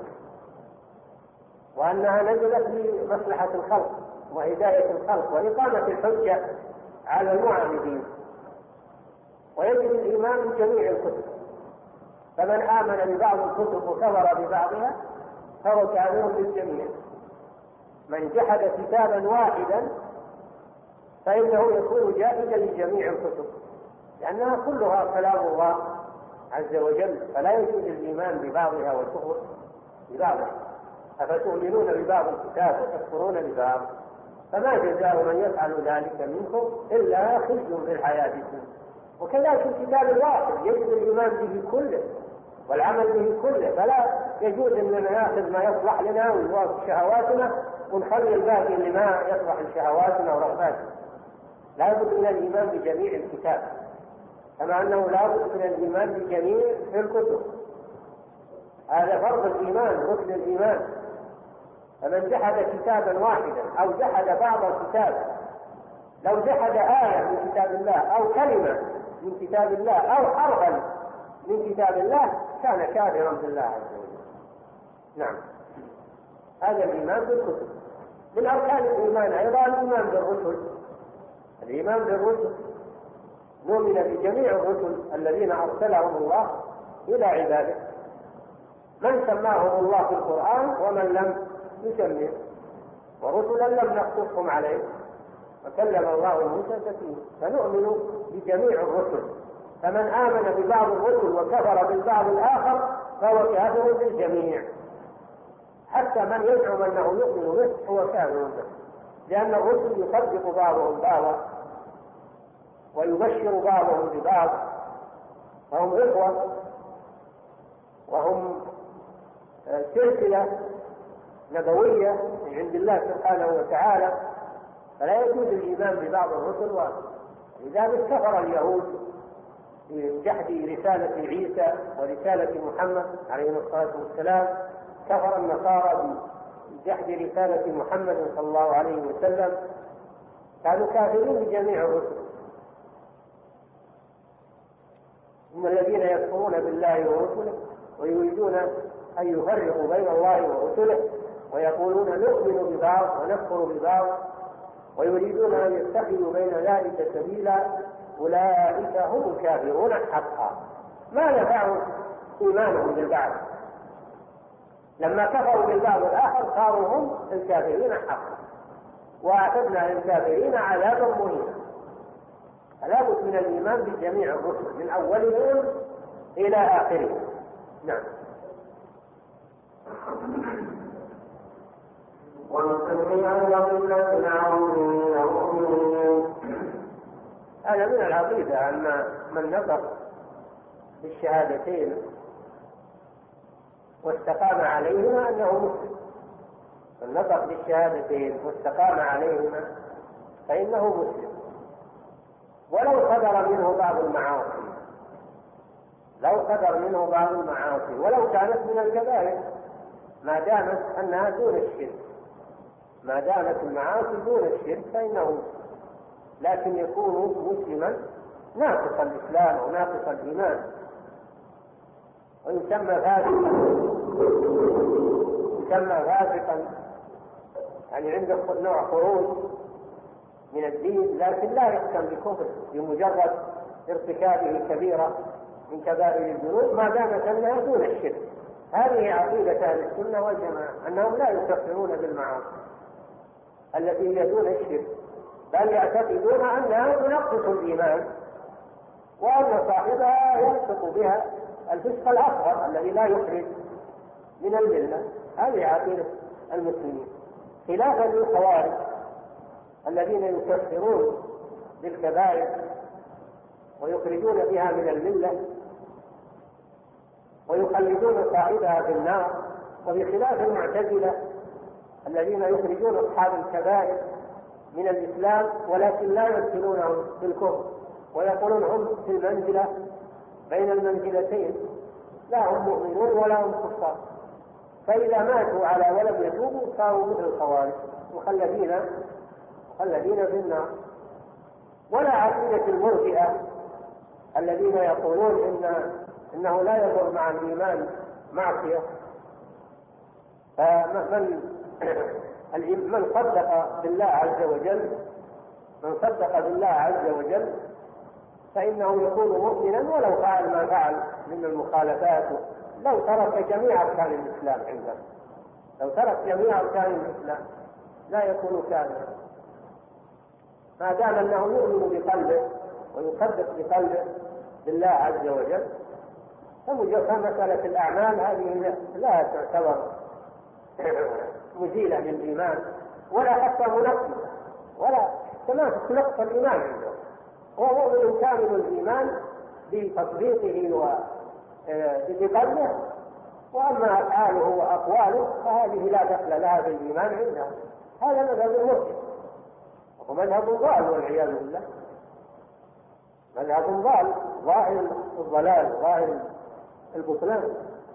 وأنها نزلت لمصلحة الخلق وهداية الخلق وإقامة الحجة على المعاندين. ويجب الإيمان بجميع الكتب، فمن آمن ببعض الكتب وكفر ببعضها فهو كافر بالجميع. من جحد كتابا واحدا فإنه يكون جاحدا لجميع الكتب، لأنها كلها كلام الله عز وجل، فلا يجوز الإيمان ببعضها والكفر ببعضها. أفتؤمنون ببعض الكتاب وتكفرون ببعض؟ فما جزاء من يفعل ذلك منكم إلا خزي في الحياة الدنيا. وكذلك الكتاب الواحد يجب الإيمان به كله والعمل به كله، فلا يجوز أننا نأخذ ما يصلح لنا ويوافق شهواتنا ونخلي الباقي لما يصلح لشهواتنا ورغباتنا. لا بد من الإيمان بجميع الكتاب، كما أنه لا بد من الإيمان بجميع الكتب. هذا فرض الإيمان، ركن الإيمان. فمن جحد كتابا واحدا أو جحد بعض الكتاب، لو جحد آية من كتاب الله أو كلمة من كتاب الله أو حرفا من كتاب الله كان كافرا بالله عز وجل. نعم، هذا الإيمان بالكتب. من أركان الإيمان أيضا الإيمان بالرسل. الإيمان بالرسل، نؤمن بجميع الرسل الذين أرسلهم الله إلى عباده، من سماهم الله في القرآن ومن لم يسميه، ورسلا لم نقصصهم عليه، وكلم الله موسى تكليما. فنؤمن بجميع الرسل، فمن آمن ببعض الرسل وكفر بالبعض الآخر فهو كافر بالجميع، حتى من يزعم أنه يؤمن به هو كافر به، لأن الرسل يصدق بعضهم بعضا ويبشر بعضهم ببعض، وهم إخوة وهم سلسلة نبوية من عند الله سبحانه وتعالى، فلا يجوز الإيمان ببعض الرسل. ولذلك كفر اليهود بجحد رسالة عيسى ورسالة محمد عليه الصلاة والسلام، كفر النصارى بجحد رسالة محمد صلى الله عليه وسلم، كانوا كافرين بجميع الرسل. هم الذين يكفرون بالله ورسله ويريدون أن يفرقوا بين الله ورسله، ويقولون نؤمن ببعض ونكفر ببعض، ويريدون أن يتخذوا بين ذلك سبيلا، أولئك هم الكافرون حقا. ما نفعهم إيمانهم بالبعض، لما كفروا بالبعض الآخر صاروا هم الكافرين حقا، وأعتدنا للكافرين عذابا مهينا. فلا بد من الإيمان بجميع الرسل من أولهم إلى آخرهم. نعم. ونسمي على الذين هذا من العقيدة أن من نطق بالشهادتين واستقام عليهما أنه مسلم. من نطق بالشهادتين واستقام عليهما فإنه مسلم، ولو صدر منه بعض المعاصي، لو صدر منه بعض المعاصي ولو كانت من الكبائر، ما دامت أنها دون الشرك، ما دامت المعاصي دون الشرك فإنه مسلم، لكن يكون مسلما ناقص الإسلام وناقص الإيمان، ويسمى فاسقا، يسمى فاسقا يعني عنده نوع خروج من الدين، لكن لا يحكم بكفر بمجرد ارتكابه كبيرة من كبائر الذنوب ما دامت أنها دون الشرك. هذه عقيدة أهل السنة والجماعة، أنهم لا يكفرون بالمعاصي التي هي دون الشرك، بل يعتقدون أنها تنقص الإيمان، وأن صاحبها يلصق بها الفسق الأصغر الذي لا يخرج من الملة. هذه عقيدة المسلمين، خلافا للخوارج الذين يكفرون بالكبائر ويخرجون بها من الملة ويخلدون صاحبها في النار، وبخلاف المعتزلة الذين يخرجون أصحاب الكبائر من الإسلام ولكن لا يدخلونهم في الكفر، ويقولون هم في المنزلة بين المنزلتين، لا هم مؤمنون ولا هم كفار، فإذا ماتوا على ولم يتوبوا صاروا مثل الخوارج مخلدين مخلدين في النار. ولا عقيدة المرجئة الذين يقولون إن إنه لا يضر مع الإيمان معصية، فمن من صدق بالله عز وجل من صدق بالله عز وجل فإنه يكون مؤمنا ولو فعل ما فعل من المخالفات، لو ترك جميع أركان الإسلام عنده، لو ترك جميع أركان الإسلام لا يكون كافرا، ما دام أنه يؤمن بقلبه ويصدق بقلبه بالله عز وجل. فمسألة الأعمال هذه لا تعتبر مزيلة للإيمان ولا حتى منقصة، ولا كما تنقص الإيمان عنده، هو مؤمن كامل الإيمان بتطبيقه وبقلبه، وأما أفعاله وأقواله فهذه لا دخل لها في الإيمان عنده. هذا مذهب المرجئة، وهو مذهب ضال والعياذ بالله، مذهب ضال ظاهر الضلال ظاهر البطلان.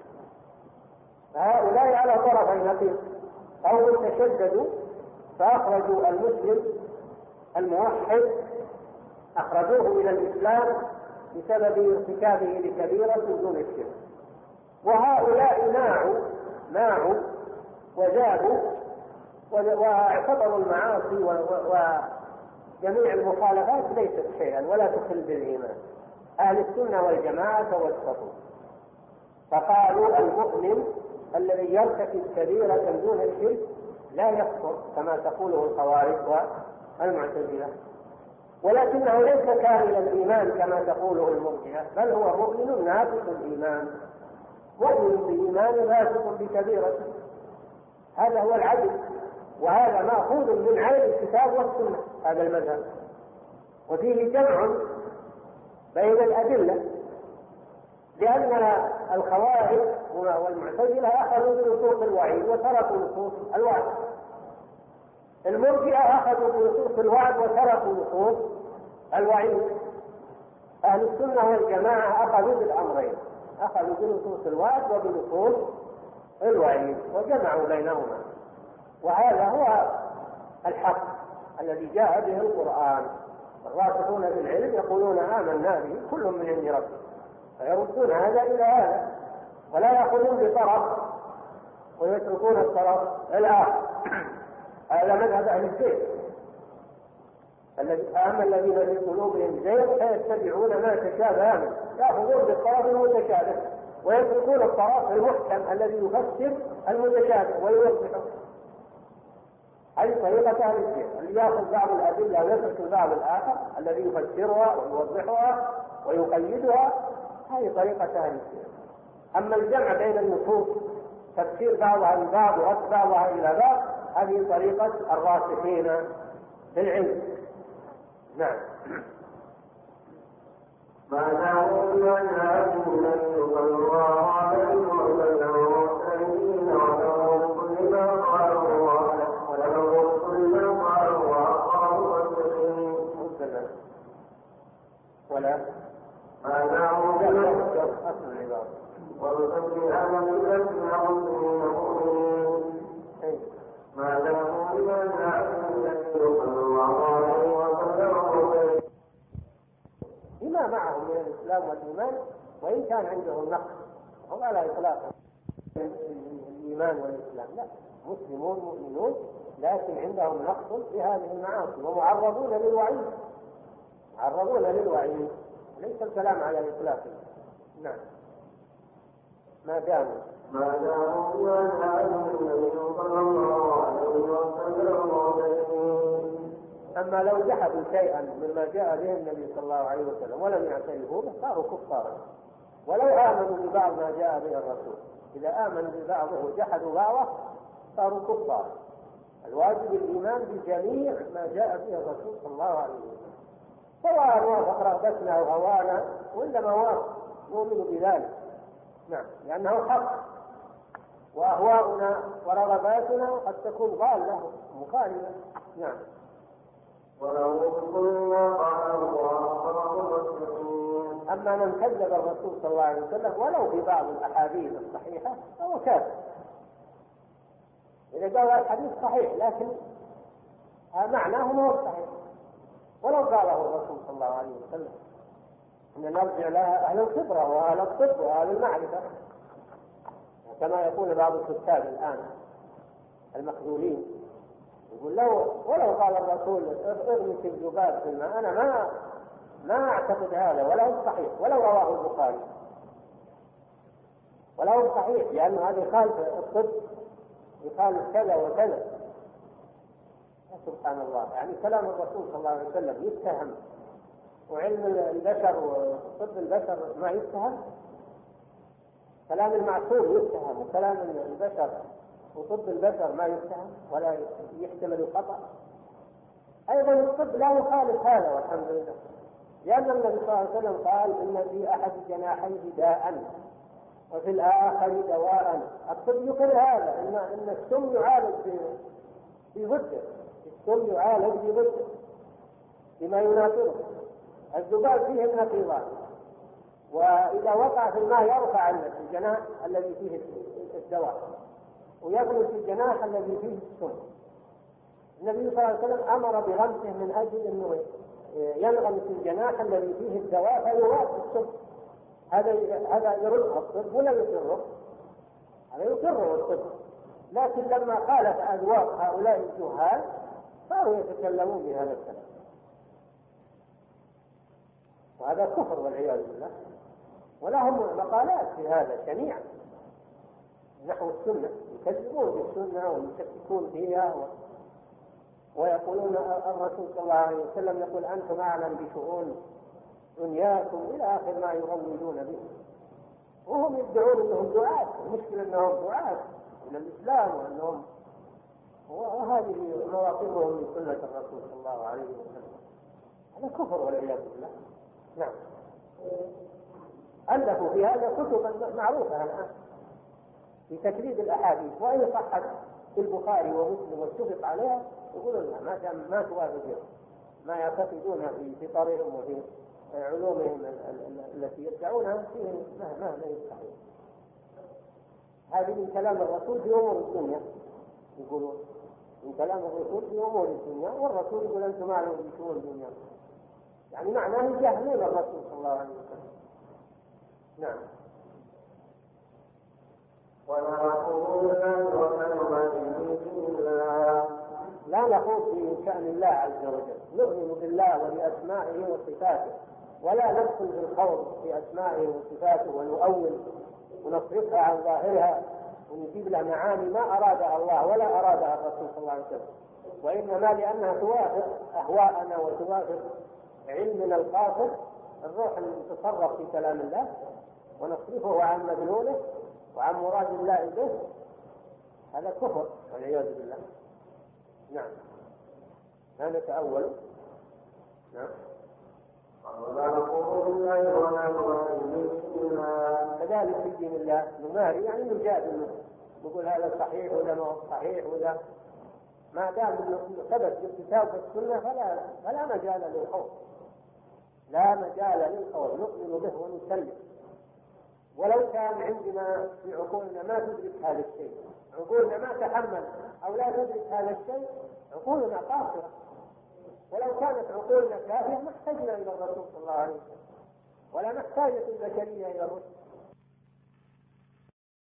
فهؤلاء على طرفي نقيض، أو تشددوا فأخرجوا المسلم الموحد، أخرجوه من الإسلام بسبب ارتكابه لكبيرة دون الشرك. وهؤلاء ماعوا ماعوا وزادوا واعتبروا المعاصي وجميع المخالفات ليست شيئا ولا تخل بالإيمان. أهل السنة والجماعة توسطوا فقالوا المؤمن الذي يرتكب كبيرة دون الشرك لا يكفر كما تقوله الخوارج والمعتزلة، ولكنه ليس كامل الإيمان كما تقوله المرجئة، بل هو مؤمن ناقص الإيمان، مؤمن بإيمان فاسق بكبيرة. هذا هو العدل، وهذا مأخوذ من عين الكتاب والسنة هذا المذهب. وفيه جمع بين الأدلة، لأن الخوارج والمعتزلة أخذوا بنصوص الوعيد وتركوا نصوص الوعد، المرجئة أخذوا بنصوص الوعد وتركوا نصوص الوعيد. أهل السنة والجماعة أخذوا بالأمرين، أخذوا بنصوص الوعد وبنصوص الوعيد وجمعوا بينهما، وهذا هو الحق الذي جاء به القرآن. الراسخون في العلم يقولون آمنا به كل من عند ربنا، فيردون هذا إلى هذا ولا يأخذون بطرف ويتركون الطرف الآخر. هذا مذهب أهل الزيغ، أما الذين في قلوبهم زيغ فيتبعون ما تشابه منه، يأخذون بالطرف المتشابه ويتركون الطرف المحكم الذي يفسر المتشابه ويوضحه. هذه طريقة أهل الزيغ، اللي يأخذ بعض الأدلة ويترك البعض الآخر الذي يفسرها ويوضحها ويقيدها، هذه طريقة أهل الزيغ. أما الجمع بين النصوص تفسير بعضها لبعض ورد بعضها إلى بعض، هذه طريقة الراسخين في العلم. نعم. ما داموا ينهون الله عليهم والمرسلين ولهم كل ما قالوا ولهم كل ما قالوا وأقاموا الدين ولا ما داموا ينهون أصل العبارة والذي آمن الذين مؤمنين ما داموا ينهون الله عليهم وسلم بما معهم من الإسلام والإيمان، وإن كان عندهم نقص هم على إطلاق الإيمان والإسلام، لا، مسلمون مؤمنون لكن عندهم نقص في هذه المعاصي ومعرضون للوعيد، معرضون للوعيد، ليس الكلام على إطلاقه. نعم. ما داموا ما داموا ينهون النبي صلى الله عليه وسلم. أما لو جحدوا شيئا مما جاء به النبي صلى الله عليه وسلم ولم يعترفوا به صاروا كفارا، ولو آمنوا ببعض ما جاء به الرسول، إذا آمنوا ببعضه وجحدوا بعضه صاروا كفارا. الواجب الإيمان بجميع ما جاء به الرسول صلى الله عليه وسلم، سواء وافق رغبتنا أو هوانا ولا ما وافق نؤمن بذلك. نعم، لأنه حق، وأهواؤنا ورغباتنا قد تكون ضالة مخالفة. نعم. أما من كذب الرسول صلى الله عليه وسلم ولو في بعض الأحاديث الصحيحة فهو كافر. إذا قال الحديث صحيح لكن معناه ما هو صحيح، ولو قاله الرسول صلى الله عليه وسلم، إن نرجع لها أهل الخبرة وأهل الطب وأهل المعرفة، كما يقول بعض الكتاب الآن المخذولين، يقول لو ولو قال الرسول ارمي في الذباب في الماء، أنا ما ما أعتقد هذا ولا هو صحيح ولو رواه البخاري ولا هو صحيح، لأنه هذا يخالف الطب، يخالف كذا وكذا. سبحان الله، يعني كلام الرسول صلى الله عليه وسلم يتهم وعلم البشر وطب البشر ما يتهم، كلام المعصوم يتهم وكلام البشر وطب البشر ما يتهم ولا يحتمل الخطأ. أيضا الطب لا يخالف هذا والحمد لله، لأن النبي صلى الله عليه وسلم قال إن في أحد جناحيه داء وفي الآخر دواء. الطب يقر هذا، إن إن السم يعالج بضده، السم يعالج بضده بما يناقضه. الذباب فيه النقيضات، وإذا وقع في الماء يرفع عنه الجناح الذي فيه الدواء ويغمس في الجناح الذي فيه السم. النبي صلى الله عليه وسلم أمر بغمسه من أجل أنه ينغمس الجناح الذي فيه الدواء فيوافق الطب. هذا هذا يرد الطب ولا يسره؟ هذا يسره الطب. لكن لما خالف أذواق هؤلاء الجهال صاروا يتكلمون بهذا الكلام، وهذا كفر والعياذ بالله. ولهم مقالات في هذا شنيعة نحو السنة، يكذبون بالسنة ويشككون فيها و... ويقولون الرسول صلى الله عليه وسلم يقول أنتم أعلم بشؤون دنياكم إلى آخر ما يروجون به، وهم يدعون أنهم دعاة. المشكلة أنهم دعاة إلى الإسلام، وأنهم وهذه مواقفهم من سنة الرسول صلى الله عليه وسلم. هذا كفر والعياذ بالله. نعم. ألفوا في هذا كتبا معروفة الآن في تكذيب الأحاديث، وإن صحت في البخاري ومسلم واتفق عليها يقولون ما دام ما توافق ما يعتقدون في فطرهم وفي علومهم التي يدعونها فيه ما ما يستحيل. هذه من كلام الرسول في أمور الدنيا، يقولون من كلام الرسول في أمور الدنيا، والرسول يقول أنتم أعلم بشؤون الدنيا، يعني معناه يجهلون الرسول صلى الله عليه وسلم. نعم. لا نخوض في شأن الله عز وجل، نؤمن بالله وبأسمائه وصفاته، ولا ندخل في الخوض في أسمائه وصفاته ونؤول ونصرفها عن ظاهرها ونجيب لها معاني ما أرادها الله ولا أرادها الرسول صلى الله عليه وسلم، وإنما لأنها توافق أهواءنا وتوافق علمنا القاصر الروح أن نتصرف في كلام الله ونصرفه عن مدلوله وعن مراد الله به. هذا كفر والعياذ بالله. نعم. لا نتأول. نعم. كذلك في دين الله نماري، يعني نجادل، نقول هذا صحيح ولا ما صحيح، ولا ما دام ثبت بالكتاب والسنة فلا فلا مجال للخوض، لا مجال للخوض، نؤمن به ونسلم. ولو كان عندنا في عقولنا ما تدرك هذا الشيء، عقولنا ما تحمل أو لا تدرك هذا الشيء، عقولنا قاصرة. ولو كانت عقولنا كافية ما احتجنا إلى الرسول صلى الله عليه وسلم، ولا محتاجة البشرية إلى الرسل.